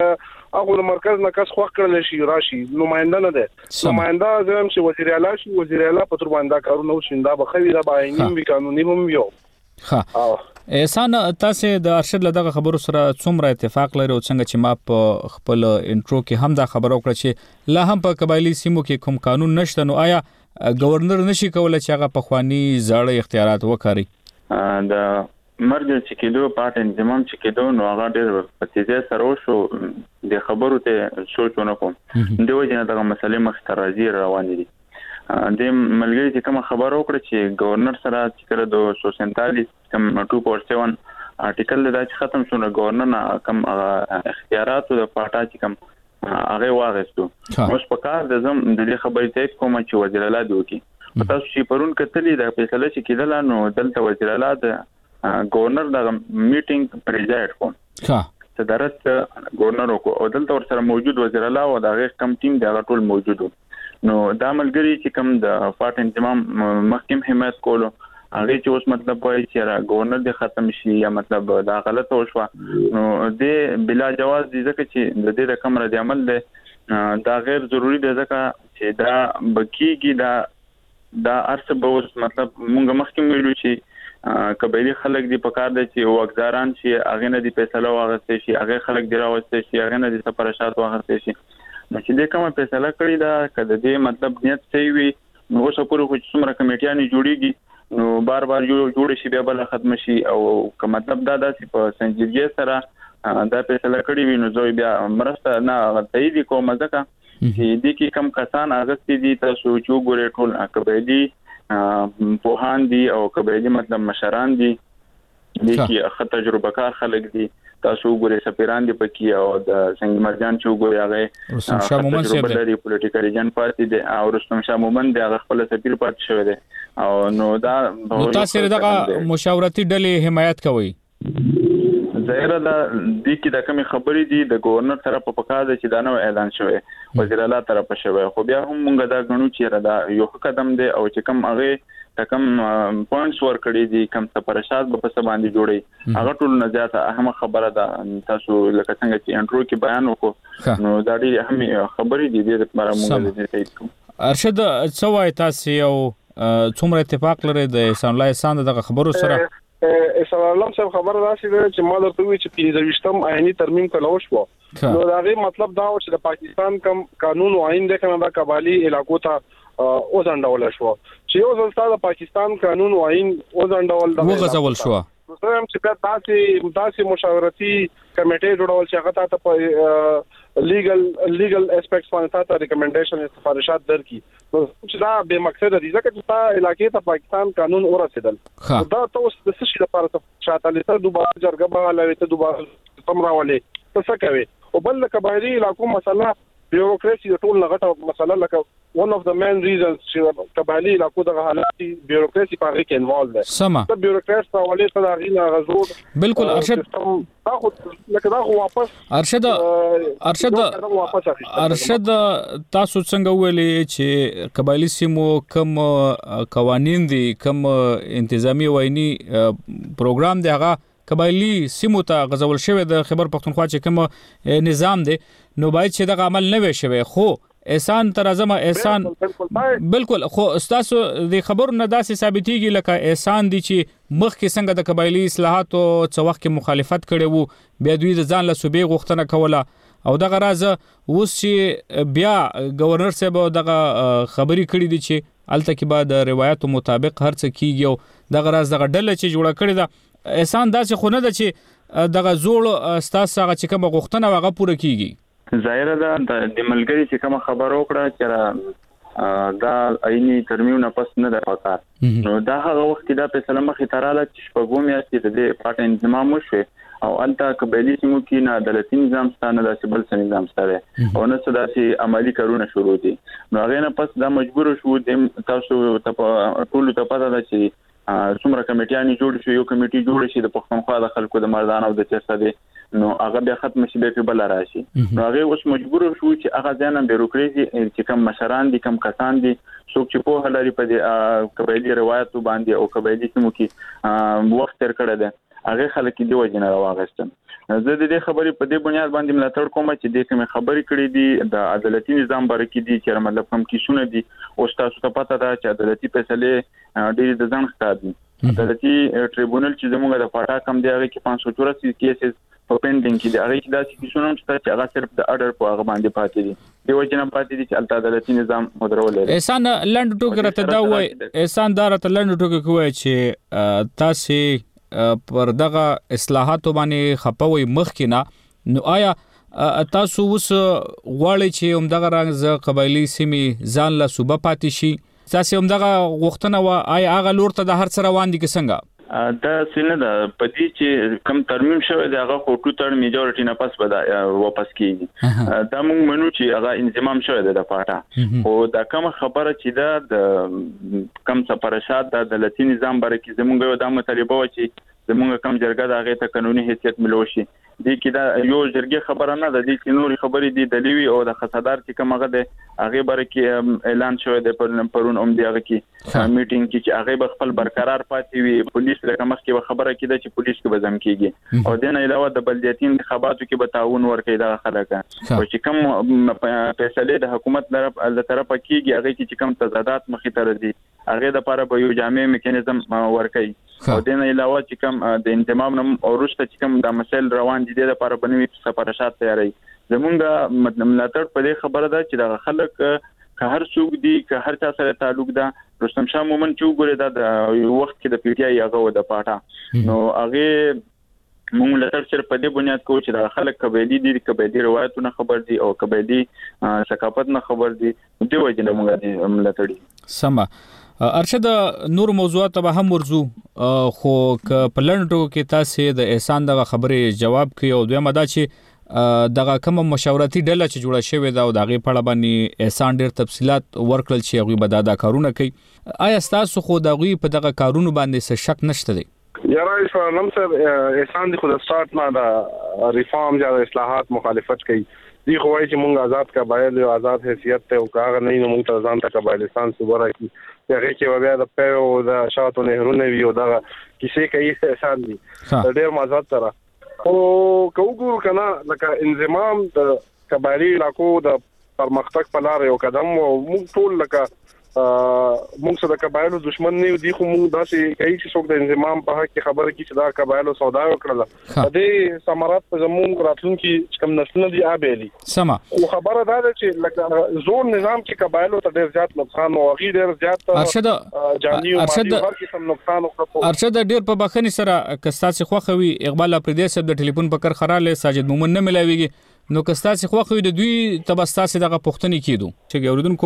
هغه مرکز نه کس خو کړل شي راشي نمائنده نه دی نمائنده زم چې وزیر اعلی شي وزیر اعلی په تر باندې کارونه وشیندا به خوي دا به نیم قانوني هم یو ها احسان تاسو د ارشد لدغه خبرو سره څومره اتفاق لري او څنګه چې ما په خپل انټرو کې هم دا خبرو کړ چې لا هم په قبایلی سیمو کې کوم قانون نشته نو آیا گورنر نشي کولای چې هغه په خواني زړه اختیارات وکړي د مرګ چې کېدو پات انضمام چې کېدو نو هغه ډېر په تیزه سره شو د خبرو ته سوچونه کوم دوی جنا دغه مسلې مخ ته راځي روان دي د ملګری چې کوم خبر وکړه چې گورنر سره چې کړه 247 کم 2.7 آرټیکل دا چې ختم شو نو گورنر نه کم اختیارات د پاټا چې کم هغه واغستو اوس په کار د زم د خبرې ته کوم چې وزیر اعلی دی وکي تاسو چې پرون کتلې د فیصله چې کېدل نو دلته وزیر اعلی د گورنر د میټینګ پریزایډ کوم صدارت گورنر او دلته ور سره موجود وزیر اعلی او د هغه کم ټیم د ټول موجودو نو دا ملګری چې کوم د فاټ انضمام محکم حمایت کولو هغه چې اوس مطلب وایي چې گورنر د ختم شي یا مطلب دا غلطه وشوه نو د بلا جواز دي ځکه چې د دې رقم رد عمل دا غیر ضروری دی ځکه چې دا بکیږي دا ارث به اوس مطلب مونږ مخکې ویلو چې قبایلی خلک دی په کار دي چې وګزاران شي هغه نه دی فیصله واغسته شي هغه خلک دی راوسته شي هغه نه دی سفارشات واغسته شي چې د کومه فیصله کړی دا کله دې مطلب نیت صحیح وي نو اوس پورې خو څومره کمیټیانې جوړیږي نو بار بار جوړ شي بیا بل ختم شي او که مطلب دا داسې په سنجیدګۍ سره دا فیصله کړی وي نو زه بیا مرسته نه تایید کوم ځکه چې د کې کم کسان اغستې دي تاسو چې وګورئ ټول قبایلی پوهان دي او قبایلی مطلب مشران دي د کې خط تجربه کار خلک دي تاسو وګورئ سفیران دي پکې او د څنګه مرجان چې وګورئ هغه رستم شاه مومند چې د پولیټیکل ایجنټ پارټي دی او رستم شاه مومند هغه خپل سفیر پاتې شوی دی او نو دا تاسو دغه مشاورتي ډلې حمایت کوي ظاهر دا د کې د کومې خبرې دي د گورنر طرف په پکا ده چې دا نو اعلان شوی وزیر اعلی طرف شوی خو بیا هم موږ دا غنو چې دا یو قدم دی او چې کوم هغه کم پوینټس ور کړی دي کم سفارشات په څه باندې جوړي هغه ټول نه زیاته اهمه خبره ده تاسو لکه څنګه چې انټرو کې بیان وکړو نو دا ډېر اهمه خبرې دي د لپاره موږ دې تایید کوو ارشد څه وایي تاسو یو څومره اتفاق لري د احسان الله احسان دغه خبرو سره احسان الله صاحب خبره دا چې ما درته وی چې 15م آئینی ترمیم کله وشو نو دا غي مطلب دا و چې د پاکستان کم قانون او آئین د کنه د قبایلی علاقو ته او ځنډول شو چې یو ځل د پاکستان قانون او آئین او ځنډول وغځول شو نو هم چې تاسو مشاورتي کمیټه جوړول چې هغه ته په لیګل اسپیکټس باندې تاسو ریکمنډیشن سفارشات درکې نو چې دا به مقصد دي ځکه چې تا علاقې ته پاکستان قانون اور رسیدل دا تاسو د څه شي لپاره شاته لته دوباره جرګه به لوي ته دوباره تمراولې څه کوي او بل قبایلی علاقو مسله بیوروکراسي ټول لغټه مسله لکه one of the main reasons چې قبایلی علاقو د حالتي بیوروکراسي په هغه کې انوالو ده. سم. د بیوروکراسي په حواله سره غینا غزور. بالکل ارشد. لکه دا واپس ارشد تاسو څنګه ویلې چې قبایلی سیمو کم قوانین دي کم انتظامی وایي پروګرام دی هغه قبایلی سیمو ته غزول شوی د خیبر پختونخوا چې کوم نظام دی نو باید چې دغه عمل نه وي شوی خو احسان تر اعظم احسان بالکل خو تاسو د خبرو نه داسې ثابتېږي لکه احسان دي چې مخکې څنګه د قبایلی اصلاحاتو څو وخت کې مخالفت کړي وو بیا دوی د ځان له صوبې غوښتنه کوله او دغه راز اوس چې بیا گورنر صاحب دغه خبري کړي دي چې الته کې بعد روایتو مطابق هر څه کیږي او دغه راز دغه ډله چې جوړه کړي ده احسان داسې خو نه ده چې دغه زوړ ستاسو هغه چې کومه غوښتنه هغه پوره کیږي. ظاهره ده د ملګری چې کومه خبر وکړه چې دا عیني ترمیم نه پس نه ده پکار نو دا هغه وخت دا فیصله مخې تراله چې شپږم میاشتې د پټ انضمام وشو او الته قبایلی سیمو کې نه عدالتي نظام ستانه د سیبل سن نظام ستاره او نه صداسي عملی کارونه شروع دي نو هغه نه پس دا مجبور شو د تاسو ټول ته پته ده چې څومره کمیټیانې جوړ شو یو کمیټي جوړ شي د پښتونخوا د خلکو د مردان او د چرسده نو هغه بیا ختم شي به بل راشي نو هغه اوس مجبور شو چې هغه ځان بیروکراسي چې کم مشران دي کم کسان دي څوک چې په هلاري په قبایلی روایت باندې او قبایلی سیمو کې وخت تر کړه ده هغه خلک دی وجنه راوغستم زه د دې خبرې په دې بنیاد باندې ملاتړ کوم چې د کوم خبرې کړې دي د عدالتي نظام باره کې دي چې مطلب کوم کیسونه دي او تاسو ته پته ده چې عدالتي فیصله ډېر د ځان ښکار دي عدالتي ټریبونل چې زموږ د پټا کم دی هغه کې 584 کیسز په پینډینګ کې دي هغه کې داسې کیسونه چې هغه صرف د اډر په هغه باندې پاتې دي دی وجنه پاتې دي چې عدالتي نظام مدرول لري. احسان لند ټوګه راته دا وای احسان دار ته لند ټوګه کوي چې تاسو پر دغه اصلاحات باندې خپوي مخکینه نو آیا تاسو وس غواړئ چې همدغه رنګ قبایلی سیمې ځان له صوبه پاتې شي تاسو همدغه غوښتنه و آیا هغه لور ته د هر سره روان دي څنګه دا سینه ده پدې چې کم ترمیم شوی دی هغه خو ټوټر میجورټی نه پس بدا واپس کیږي دا موږ منو چې هغه انضمام شوی دی د پاټا او دا کوم خبره چې دا د کم سفارشات د عدالتي نظام باره کې زموږ یو د مطالبه و چې زموږ کم جرګه د هغه ته قانوني حیثیت ملوشي دي کې دا یو جرګه خبره نه ده دي چې نوري خبرې دي د لیوي او د خصادار چې کوم هغه د هغه باره کې اعلان شوی دی پرون دی هغه کې میټینګ کې هغه به خپل برقرار پاتې وي پولیس لکه مخکې خبره کیده چې پولیس کې بزم کیږي او د نه علاوه د بلدیاتي انتخاباتو کې به تعاون ورکړي دا خلک او چې کوم فیصله د حکومت له طرفه کیږي هغه کې چې کوم تضادات مخې ته راځي هغه د لپاره به یو جامع میکانیزم ورکړي او د نه علاوه چې کوم د انضمام او رشته چې کوم د مسایل روان دي د لپاره بنوي سفارشات تیاری زمونږ ملاتړ په دې خبره ده چې د خلک که هر څوک دی که هر چا سره تعلق ده رستم شاه مومن چې وګوره دا یو وخت کې د پی ټی آی هغه د پاټا نو هغه موږ لټر سره په دې بنیاد کوو چې د خلک قبایلی دي قبایلی روایتونه خبر دي او قبایلی ثقافت نه خبر دي دوی وجه موږ دې ملاتړي سم ارشد نور موضوعات به هم ورزو خو په لندو کې تاسو د احسان دغه خبرې جواب کوي او دوی مدا چې دغه کوم مشاورتي ډله چې جوړه شوې ده او دغه په اړه باندې احسان ډېر تفصيلات ورکړل چې هغه به دا کارونه کوي آیا تاسو خو دغه په دغه کارونو باندې څه شک نشته دی یا رئیس نام سر احسان دی خود سٹارټ نه دا ریفارم یا اصلاحات مخالفت کوي دی خو وايي چې موږ آزاد قبایل او آزاد حیثیت ته او کاغه نه نو موږ ته ځان ته قبایلستان صوبه کی هغه کې بیا د پیو د شاتو نهرونه ویو دا کیسه کوي احسان دی ډېر مزات تر او کوګور کنه لکه انضمام د قبایلی علاقو د پرمختګ په لار یو قدم او موږ ټول لکه موږ سره قبایلو دشمن نه دي خو موږ داسې کوي چې څوک د انضمام په حق کې خبره کوي چې دا قبایلو سودا وکړه دې ثمرات په زمون راتلونکي کم نسلونه دي ابېلي سما او خبره دا ده چې لکه زور نظام کې قبایلو ته ډېر زیات نقصان او غیر ډېر زیات جاني او مالي ورکې نقصان او ارشد ډېر په بخښنې سره کستاسي خوخوي اقبال اپریدې صاحب د ټلیفون په کر خراله ساجد مومن نه ملاويږي نو کستاسي خوخوي د دوی تبستاسي دغه پښتني کیدو چې ګوردونکو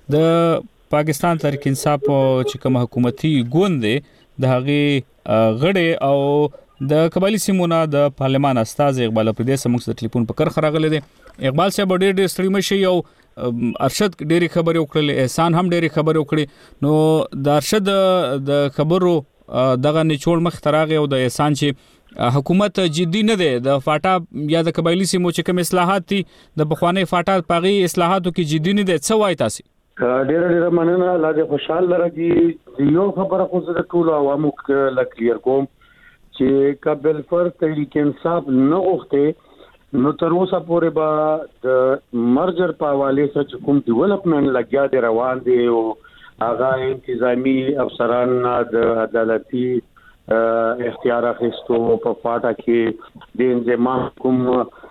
د پاکستان تحریک انصاف چې کوم حکومتي ګوند دی د هغه غړي او د قبایلی سیمونه د پارلمان استاد اقبال پردیس موږ سره ټلیفون په کر خراغله دي اقبال صاحب ډېر ستړي مشي او ارشد ډېری خبرې وکړلې، احسان هم ډېری خبرې وکړي. نو د ارشد د خبرو دغه نچوړ مخ تراغه او د احسان چې حکومت جدي نه ده د فاټا یا د قبایلی سیمو چې کوم اصلاحات دي د بخوانی فاټا پاغي اصلاحاتو کې جدي نه ده. څه وایي تاسو؟ ډېر مننه. الله دې خوشاله لري. یو خبره خو زه د ټولو عوامو لا کلیر کوم چې قبل فر تحریک انصاف نه غوښته نو تر اوسه پورې به د مرجر په حواله سره کوم ډیولپمنٹ لګیا دی روان دی او هغه انتظامی افسران د عدالتي اختیار اخیستو په فاټا کې د انضمام کوم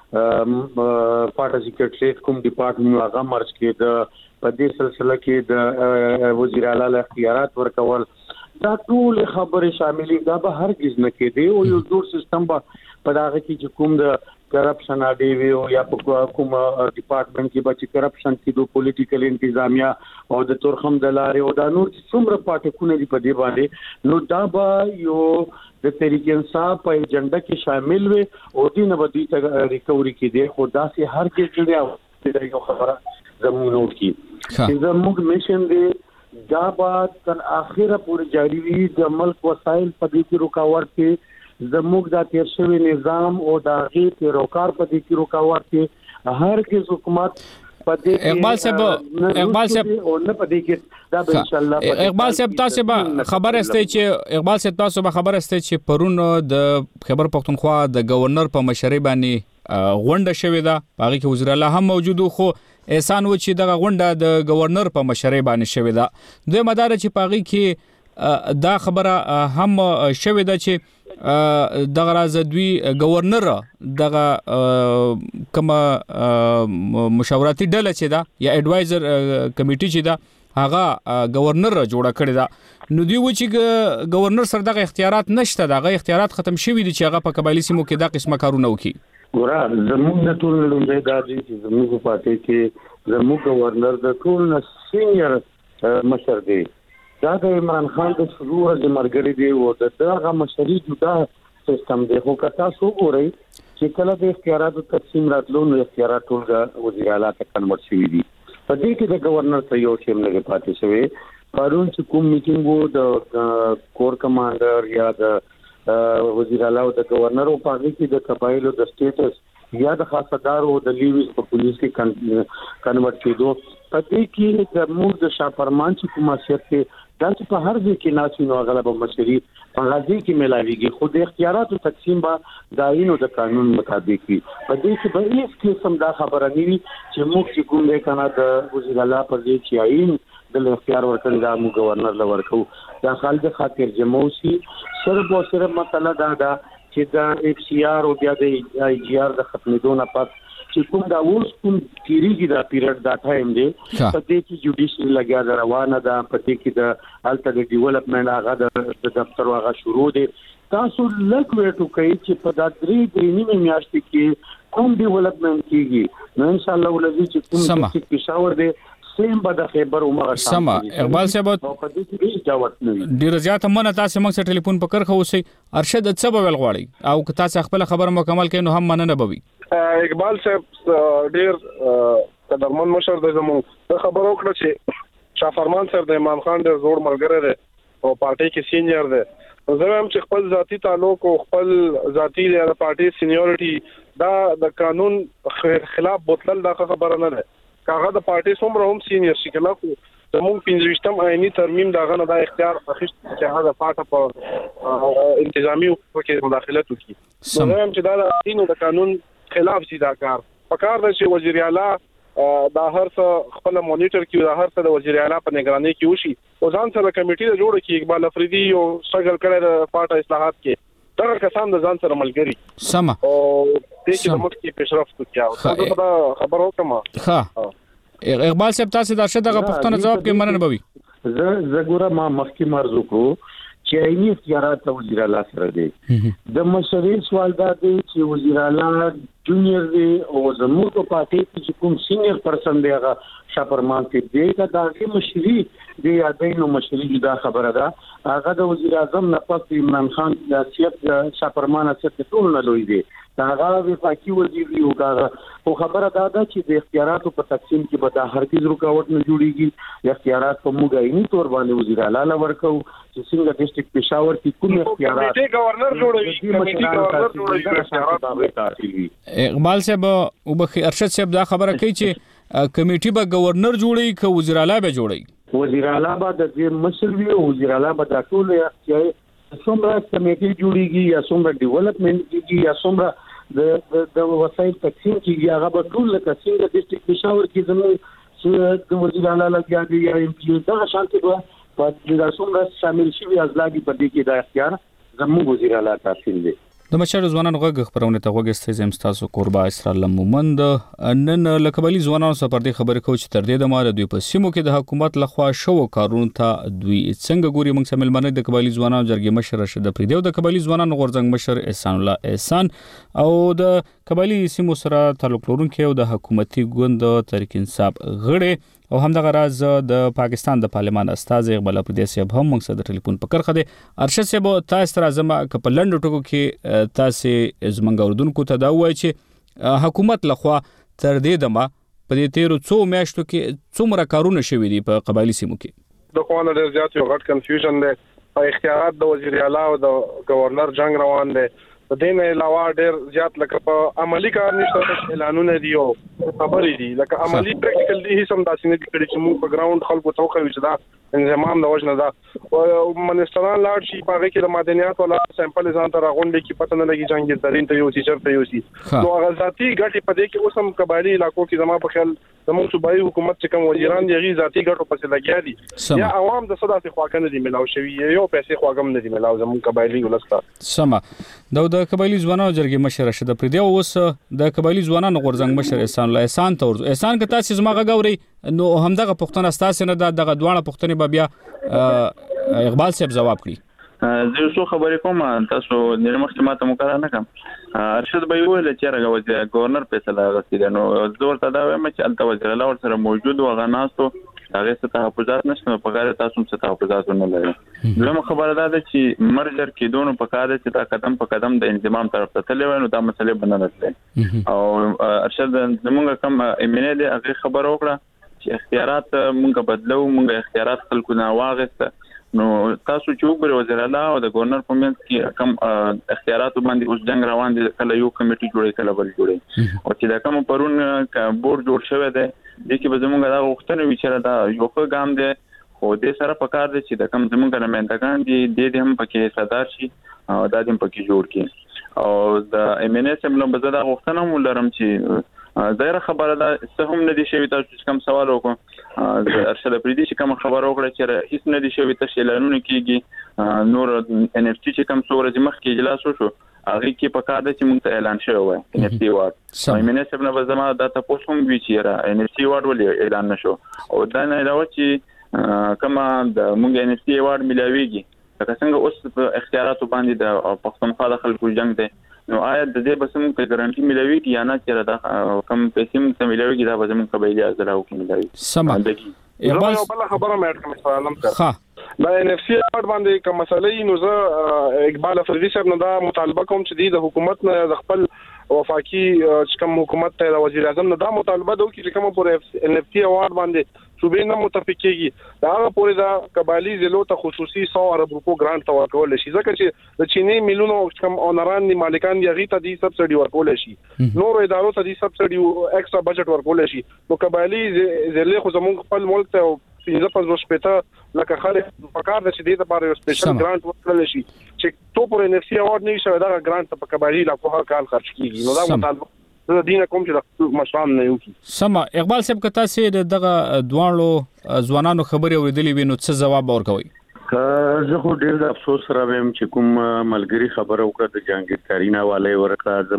فاټا سیکریټریټ کوم ډپارټمنټ هغه مرج کې د په دې سلسله کې د وزیر اعلی اختیارات ورکول دا ټول خبرې شاملې دا به هرگز نه کېدي او یو جوړ سیستم به په داغه کې چې کوم د کرپشن اډي وي او یا په کوم ډپارټمنټ کې به چې کرپشن کې د پولیټیکل انتظامیه او د تورخم د لارې او د نور څومره پاتې کونه دي په دې باندې نو دا به یو د تحریک انصاف په ایجنډا کې شامل وي او دې نه به دې ریکوري کې دي خو دا سي هرگز نه یو خبره زموږ نوٹ کی چې زموږ میشن دی دا به تر اخره پورې جاری وي. د ملک وسایل په دې کې رکاوټ کې زموږ د تیر شوی نظام او د غي پیروکار په دې کې رکاوټ کې هر کس حکومت په دې اقبال صاحب او نه په دې کې دا به ان شاء الله اقبال صاحب تاسو به خبر استه چې اقبال صاحب تاسو به خبر استه چې پرون د خیبر پختونخوا د گورنر په مشرۍ باندې غونډه شوې ده باغی کې وزیر اعلی هم موجود خو احسان و چې دغه غونډه د گورنر په مشرۍ باندې شوې ده. دوی مدار چې باغی کې دا خبره هم شوې ده چې دغه راز دوی گورنر دغه کوم مشاورتي ډله چې ده یا ایڈوایزر کمیټي چې ده هغه گورنر جوړه کړی ده. نو دوی و چې گورنر سره دغه اختیارات نشته، دغه اختیارات ختم شوي دي چې هغه په قبایلی سیمو کې دا قسمه کارونه وکړي. ګوره زموږ د ټول لومړی دا دی چې زموږ پاتې کې زموږ گورنر د ټول سینیئر مشر دی. دا د عمران خان د شروع د مرګري دی او دغه مشري جدا سیستم دی. خو که تاسو وګورئ چې کله د اختیاراتو تقسیم راتلو نو اختیارات ټول وزیر اعلی ته کنورټ شوي دي. په دې کې د گورنر ته یو شی نه پاتې شوی. پرون چې کوم میټینګ وو د کور کمانډر یا د وزیر اعلی او د گورنر په اړه کې د قبایلو د سټیټس یا د خاصدارو د لیویز په پولیس کې کنورټ کېدو په دې کې د موږ د شاپرمان چې کوم حیثیت کې دا چې په هر ځای کې ناسینو غلبه مشري په غازی کې ملاويږي خو د اختیاراتو تقسیم به د آئین او د قانون مطابق وي. په دې کې به هیڅ قسم دا خبره نه وي چې موږ چې کوم د کنه د وزیر اعلی په دې چې آئین د اختیار ورکړل دا موږ گورنر لورکو دا خالد خاطر جمعوسی صرف او صرف مسله دا چې دا اف سی آر او بیا د ای جی آر د ختمېدو نه پات چې کوم دا اوس کوم کیریږي دا پیریډ دا ټایم دی په دې کې جوډیشل لګیا دا روانه ده په دې کې د الټر ډیولپمنٹ هغه د دفتر هغه شروع دی. تاسو لږ ویټو کوي چې په دا درې نیمه میاشتې کې کوم ډیولپمنٹ کیږي نو ان شاء الله ولې چې کوم چې پېښور دی سیم به د خیبر عمر سما اقبال صاحب ډیر زیات منه تاسو موږ سره ټلیفون پکړ خو سي ارشد څه به ول غواړي او که تاسو خپل خبر مکمل کړئ نو هم مننه بوي. اقبال صاحب ډیر قدرمن مشر د زموږ خبرو کړ چې شافرمان صاحب د امام خان ډیر زوړ ملګری دی او پارټي کې سینیئر دی. زه هم چې خپل ذاتی تعلق او خپل ذاتی د پارټي سینیورټي دا د قانون خلاف بوتل دا خبره نه ده. هغه د پارټي څومره هم سینیئر شي کله خو زموږ 15م آئینی ترمیم داغه نه د اختیار اخیست چې هغه فاټه په انتظامی کې مداخلت وکړي. نو هم چې دا د آئین او د قانون خلاف شي دا کار پکار ده چې وزیر اعلی دا هر څه خپل مانیټر کړي دا هر څه د وزیر اعلی په نگرانی کې وشي او ځان سره کمیټي جوړ کړي. اقبال افریدي یو شغل کړی د فاټه اصلاحات کې دا کسان د ځان سره ملګری سم او دې کې د مخکې پیشرفت وکړو دا خبر وکړم. ها اقبال صاحب تاسو د ارشد غو پښتنه جواب کې مننه بوي. زه ګوره ما مخکې مرزو کو چې عیني اختیارات وزیر اعلی سره دي. د مشرۍ سوال دا دی چې وزیر اعلی جونیئر دی او زموږ په پاتې چې کوم سینیئر پرسن دی هغه شاپرمان کې دی دا د مشرۍ دی یادینو مشرۍ دا خبره ده هغه د وزیر اعظم نه پس عمران خان د سیاست شاپرمانه ست ټول نه لوي دي هغه وفاقي وزیر یو کاغه خو خبره دا ده چې د اختیاراتو په تقسیم کې به دا هرگز رکاوټ نه جوړیږي اختیارات په موږ عیني تور باندې وزیر اعلی ورکو چې څنګه ډیسټریکټ پېښور کې کوم اختیارات کمیټي گورنر جوړوي اقبال صاحب او بخي ارشد صاحب دا خبره کوي چې کمیټي به گورنر جوړي که وزیر اعلی به جوړي وزیر اعلی به د مشر وی او وزیر اعلی به د ټول اختیار څومره کمیټي جوړیږي یا څومره ډیولپمنٹ کیږي یا څومره د وسایل تقسیم کیږي هغه به ټول لکه څنګه د ډیسټریکټ پېښور کې زموږ د وزیر اعلی لګیا دي یا ایم پی دا شانتي به د څومره شامل شي ازلاګي په دې کې دا اختیار زموږ وزیر اعلی تحصیل دي د مشر ځوانانو غږ خبرونه ته وګورئ زم تاسو قربا اسرائیل مومند نن لکبلی ځوانانو سره پر دې خبرې کوي چې تر دې د مال دوی په سیمو کې د حکومت لخوا شو کارونه ته دوی څنګه ګوري موږ سمل منه د کبلی ځوانانو جرګې مشر رشد پریدو د کبلی ځوانانو غورځنګ مشر احسان الله احسان او د کبلی سیمو سره تعلق لرونکي او د حکومتي ګوند تحریک انصاف غړي او همدغه راز د پاکستان د پارلمان استاد اقبال پردیس صاحب هم موږ سره ټلیفون پکړ خده ارشد صاحب تاسو تر ازمه په لندن ټکو کې تاسو زمنګ اردوونکو ته دا وایي چې حکومت لخوا تر دې دمه په دې تیرو څو میاشتو کې څومره کارونه شوي دي په قبایلی سیمو کې د قانون ډیر زیات یو غټ کنفیوژن دی په اختیارات د وزیر اعلی او د گورنر جنگ روان دی د دې نه علاوه ډیر زیات لکه په عملی کار نشته اعلانونه دي او خبرې دي لکه عملی پریکټیکل دي هیڅ هم داسې نه دي چې موږ په ګراوند خلکو ته وخوي چې دا انضمام د وجنه دا او منستران لاړ شي په هغه کې د معدنیات ولا سیمپل ځان ته راغونډي کې پته نه لګي جنگي ترين ته یو چې چرته یو سي نو هغه ذاتي ګټي په دې کې اوس هم قبایلی علاقو کې زما په خیال زموږ صوبایي حکومت چې کوم وزیران دي ذاتي ګټو پسې لګیا دي یا عوام د صدا څخه خواکنه دي ملاو شوی یو پیسې خواګم نه دي ملاو زموږ قبایلی ولستا سما د قبایلی ځوانانو جرګې مشر رشد پردیو اوس د قبایلی ځوانانو غورځنګ مشر احسان الله احسان تور احسان که تاسو زما غوړی نو همدغه پښتنه تاسو نه دغه دوانه پښتنه بیا اقبال صاحب جواب کړی زه څو خبرې کوم تاسو د محکمه ته مقرره نه کوم ارشد به ویل چې راغوځي گورنر فیصله غوښتي نو زور ته دا وایم چې الته وزیر الله ور سره موجود و غناستو هغه څه تحفظات نشته په کار تاسو څه تحفظات نه لري زموږ خبره ده چې مرجر کې دونو په کار چې تا قدم په قدم د انضمام طرف ته تللی نو دا مسله بننه او ارشد زموږ کوم ایمنه دي هغه خبر وکړه چې اختیارات مونږ بدلو مونږ اختیارات خلکو نه واغسته نو تاسو چې وګورئ وزیر اعلی او د گورنر په منځ کې کم اختیارات باندې اوس جنگ روان دي کله یو کمیټي جوړي کله بل جوړي او چې دا کوم پرون بورډ جوړ شوی دی د کې به زموږ دا وختونه وچره دا یو ښه ګام دی خو دې سره پکار دي چې د کوم زموږ نمائندگان دي د هم پکې صدر شي او د دې پکې جوړ کړي او د ام ان اس هم له بزدا وختونه مولرم چې ظاهر خبره ده څه هم نه دي شوی تاسو کوم سوال وکړو ارشد پریدي چې کوم خبر وکړه چې هیڅ نه دي شوی تاسو اعلانونه کیږي نور ان اف ټي چې کوم څوره مخ کې اجلاس وشو هغه کې په کار ده چې موږ ته اعلان شوی و ان اف ټي وارد ام ان اس هم نه زما د تاسو هم وی چې ان اف ټي وارد ولې اعلان نشو او دا نه علاوه چې کما د موږ ان اف ټي وارد ملاويږي لکه څنګه اوس په اختیاراتو باندې د پښتونخوا د خلکو جنگ دی نو آیا د دې بسم په ګارانټي ملوي کی یا نه چې دا کم پیسې مو ملوي کی دا به زموږ قبایلی ازراو کې ملوي سم یو بل خبره مې کوم سلام کړ دا ان اف سی اورډ باندې کوم مسلې نو زه اقبال افریدي صاحب نه دا مطالبه کوم چې د حکومت نه د خپل وفاقي کوم حکومت ته د وزیر اعظم نه دا مطالبه دوی چې کوم پر ان اف سی اورډ باندې صوبې نه متفقېږي دا هغه پورې دا قبایلی ضلعو ته خصوصي 100 ارب روپو ګرانټ ته ورکول شي ځکه چې د چینی میلیونو کم اونران دي مالکان دي غیته دي سبسډي ورکول شي نور ادارو ته دي سبسډي ایکسترا بجټ ورکول شي نو قبایلی ضلع خو زموږ خپل ملک ته 15 شپته لکه خالق پکار د چې د لپاره یو سپیشل ګرانټ ورکول شي چې تو پر ان اف سی اورډ نه شي دا ګرانټ په قبایلی لا په هر کال خرج کیږي نو دا مطالبه د دینه کوم چې مشران نه یو کی سم اقبال صاحب کته سي دغه دوانلو ځوانانو خبري اوریدلې وینو څه جواب ورکوي زه خو ډیر د افسوس سره ویم چې کوم ملګری خبره وکړه د جهانگیر والے ورکړه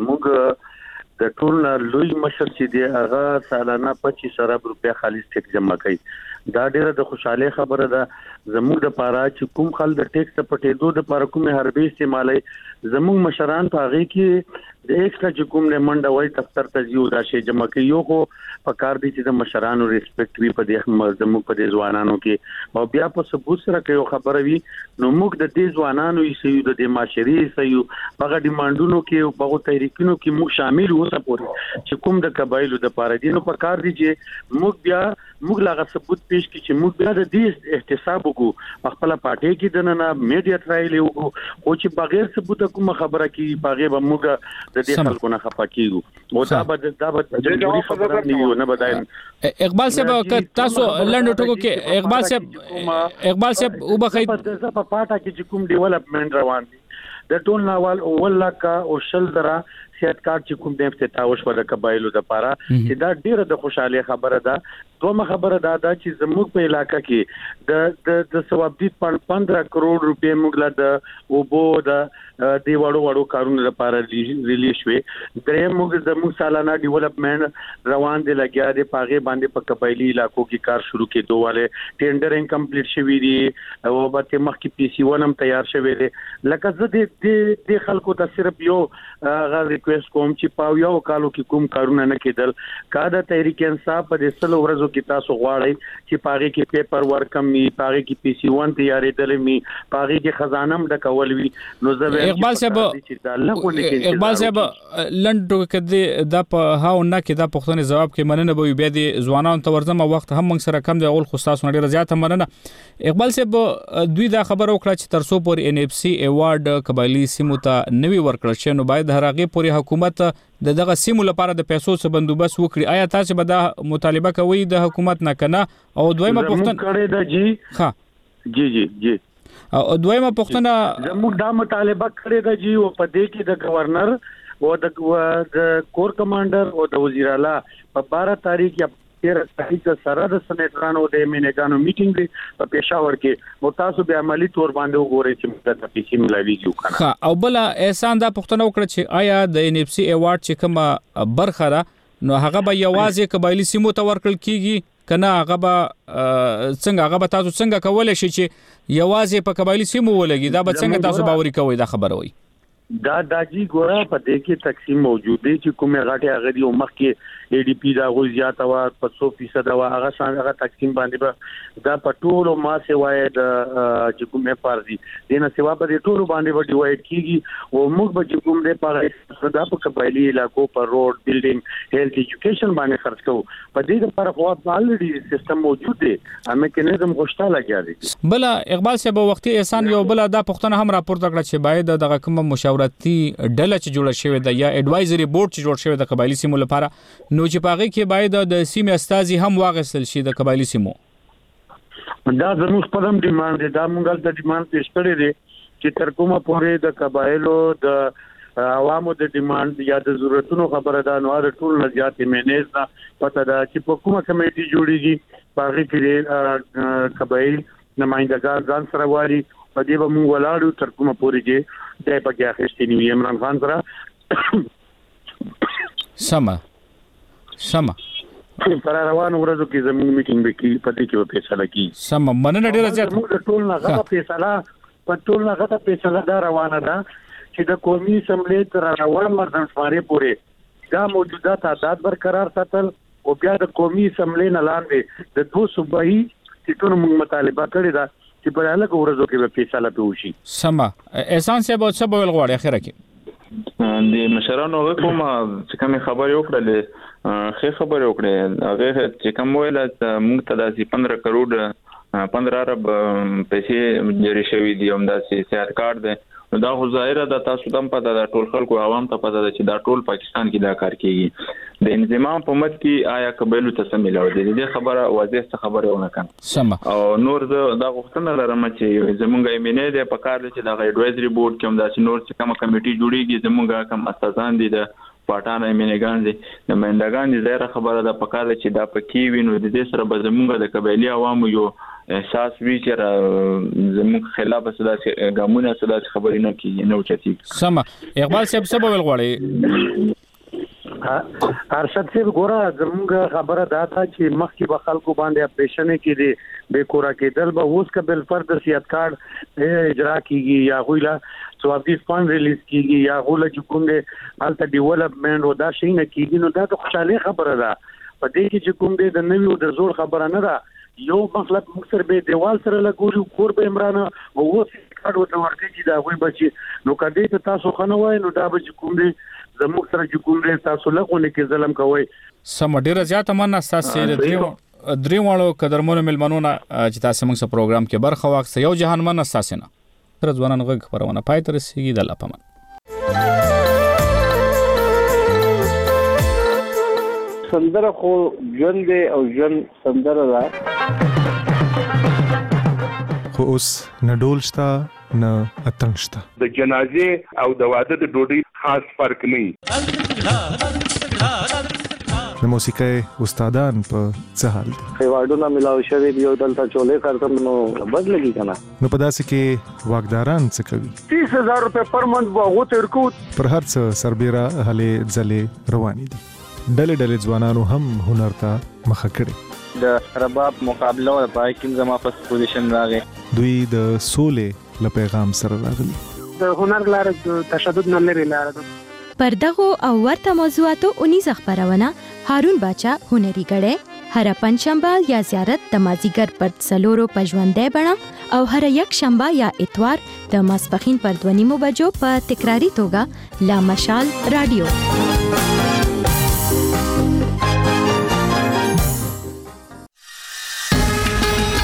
زموږ د ټول لوی مشر چې دی هغه سالانه 25 ارب روپیا خالص ټیک جمع کوي دا ډیره د خوشاله خبره ده زموږ د پاره چې کوم خل د ټیکس پټېدو د پاره کومه حربي استعمالي زموږ مشران په هغه کې د ایکسټرا چې کوم نه منډه وای دفتر ته یو دا شی جمع کوي یو خو په کار دي چې د مشرانو ریسپیکټ وي په دې زموږ په دې ځوانانو کې او بیا په ثبوت سره کوي خبره وي نو موږ د دې ځوانانو یې د دې معاشري سيو هغه ډیمانډونو کې او هغه تحریکونو کې موږ شامل اوسه پوري چې کوم د قبایلو د پاره دي نو په کار دي چې موږ لاغه ثبوت پیش کړي چې موږ بیا د دې احتساب وکړو خپل پارټي کې دنه میډیا ټرایل وکړو او چې بغیر ثبوت کوم خبره کې باغې به موږ د دې خلکو نه خپه کیږو او دا به جمهوریت خبره نه بدایم اقبال صاحب تاسو لنډ ټکو کې اقبال صاحب وبخښئ په پاټا کې چې کوم ډیولپمنٹ روان دي د ټول ناوال اول لکه او شل درا سیاست کارت چې کوم د افتتاح وشو د قبایلو د پاره چې دا ډیره د خوشاله خبره ده دومره خبره ده چې زموږ په علاقې کې د ثوابدي 15 کروڑ روپے موږ له د وبو د دی وړو کارونو لپاره ریلیز شوې درې موږ زموږ سالانه ډیولپمنٹ روان دي لګیا دي پاغه باندې په قبایلی علاقو کې کار شروع کېدو والے ټینډرینګ کمپلیټ شوی دي او به مخکې پی سی 1 هم تیار شوی دي لکه زه د خلکو ته صرف یو غا ریکوست کوم چې پاو یو کالو کې کوم کارونه نه کېدل کاده تحریک انصاف په دې سلو ورځو کې تاسو غواړئ چې پاغه کې پیپر ورک می پاغه کې پی سی 1 تیارې دلې می پاغه کې خزانه هم ډکول وی نو زه اقبال صاحب لنډو کې د په هاو نه کې د پښتنې جواب کې مننه به بیا د ځوانانو تورزمه وخت هم موږ سره کم دی اول خو تاسو ډیره زیاته مننه اقبال صاحب دوی دا خبر وکړه چې ترسو پر ان اف سی ایوارډ قبایلی سیمو ته نوی ورکړل شي نو باید هرغه پوری حکومت دغه سیمو لپاره د پیسو څخه بندوبست وکړي آیا تاسو به دا مطالبه کوي د حکومت نه کنه او دویمه پښتنه کړی دا جی ها جی او دویمه پښتنه زموږ دا مطالبه کړی دا جی او په دې کې د گورنر او د کور کمانډر او د وزیر اعلی په 12 تاریخ یا 13 تاریخ سره د سنټرانو د امینګانو میټینګ دی په پېښور کې او تاسو به عملی تور باندې وګورئ چې موږ د پیسې ملاویږو کنه ها او بل احسان دا پښتنه وکړه چې آیا د ان اف سی ایوارډ چې کوم برخه را نو هغه به یوازې قبایلی سیمو ته ورکړل کیږي کنه هغه به تاسو څنګه کولای شئ چې یوازې په قبایلی سیمو ولګي دا به څنګه تاسو باوري کوئ دا خبره وي دا داجی ګوره په دې کې تقسیم موجود دی چې کومه غاټه هغه دی او مخکې ای ډی پی دا غو زیاته وا په 100% وا هغه څنګه تقسیم باندې به دا په ټولو ما سیوای د چې کومه فرضي دینه سیوا په دې ټولو باندې به ډیوایډ کیږي او موږ به چې کوم دې په صدا په قبایلی علاقو پر روډ بلډینګ هیلث ایجوکیشن باندې خرج کوو په دې لپاره خو الریډي سیستم موجود دی میکانیزم غوښتل لګیا دی بل اقبال صاحب وختي احسان یو بل دا پښتنه هم راپورته کړ چې باید دغه کوم مشاورتي ډله چې جوړه شوې ده یا ایڈوایزري بورډ چې جوړ شوی د قبایلی سیمو لپاره نو چې پاغه کې باید د سیمې استازي هم واغستل شي د قبایلی سیمو دا زموږ په دم ډیماند دی دا موږ د ډیماند پیش کړی دی چې تر کومه پورې د قبایلو د عوامو د ډیماند یا د ضرورتونو خبره ده نو د ټول نظریات مینیز نه پته ده چې په کومه کمیټي جوړیږي پاغه کې قبایل نمائندګان ځان سره واري په دې به موږ ولاړو تر کومه پورې چې دای په کې اخیستنی وي عمران خان سره سما پر روان ورځو کې زموږ میټینګ وکړي په دې کې فیصله کیږي سما مننه ډیره زیات موږ ټول نه غوښه فیصله په ټول نه غوښه فیصله دا روانه ده چې د قومي اسمبلی تر روان مردانشماري پورې دا موجوده تعداد برقرار ساتل او بیا د قومي اسمبلی نه لاندې د 2 صوبایي سیټونو موږ مطالبه کړې ده چې په هغه ورځو کې به فیصله وشي سما احسان صاحب څه به غواړي اخره کې د مشرانو حکومت چې کوم خبرې وکړلې خې خبرې وکړې هغه چې کوم ویل موږ ته د 15 کروڑ 15 ارب پیسې جری شوی دی هم د سیاست کارت دی دا خو ظاهره د تاسو دم پته د ټول خلکو عوام ته پته ده چې دا ټول پاکستان کې دا کار کیږي د انضمام په مت کې آیا قبایلو ته سم ملاوي دي خبره واضح خبره ونه کړم سم او نور دا غوښتنه لرم چې زمونږ ایمنه ده په کار چې د ایڈوایزري بورډ کې هم دا نور څه کومه کمیټي جوړیږي زمونږ کوم اساسان دي د پټان ایمنګان دي د منډګان دي زیره خبره ده په کار چې دا پکې وینو د دې سره به زمونږ د قبایلی عوامو یو احساس وی چې زموږ خلاف صدا ګامونه صدا خبرې نه کیږي نو چتی سم اقبال صاحب څه به غواړي ارشد صاحب ګوره زموږ خبره دا ده چې مخکې به خلکو باندې اپریشن کېږي به کورا کېدل به اوس کبل فرد سیادت کارت اجرا کیږي یا غویلا سوابدیس فند ریلیز کیږي یا غوله چې کوم دی الته ډیولپمنٹ او دا شي نه کیږي نو دا د خوشاله خبره ده په دې کې چې کوم دی د نویو د زوړ خبره نه ده یو مطلب مکسر به دیوال سره لګوري کور به عمران او اوس کارت ورته ورکړي چې دا غوي بچي نو کدی ته تاسو خنه وای نو دا به کوم دی زموږ سره چې کوم دی تاسو لغونه کې ظلم کوي سم ډیره زیاته مننه تاسو دریوالو قدرمنو ملمنونه چې تاسو موږ سره پروګرام کې برخه واخیسته یو جهان مننه تاسو نه تر ځوانان غږ خبرونه پای تر رسیدي د لپمن سندره خو ژوند او ژوند سندره ده خو اوس نه ډول شته نه اتڼ شته د جنازې او د واده د ډوډۍ خاص فرق نه د موسیقۍ استادان په څه حال دي ایوارډونه ملاو شوی دی او دلته چولې کارتم نو بدلږي کنه نو په داسې کې واګداران څه کوي 30000 روپے پر منټ وغو ترکو پر هر څه سربېره هلې ځلې روانې دي ډلې ځوانانو هم هنر ته مخه کړي د رباب مقابله او پای کې زما په پوزیشن راغی دوی د سولې له پیغام سره راغلي د هنر لار د تشدد نه لري لار ده پر دغه او ورته موضوعاتو 19 خبرونه هارون باچا هنري غړې هر پنځشنبه یا زیارت د مازیګر پر څلورو پژوندې بڼه او هر یک شنبه یا اتوار د ماسپخین پر 2:30 بجو په تکراری توګه لا مشال رادیو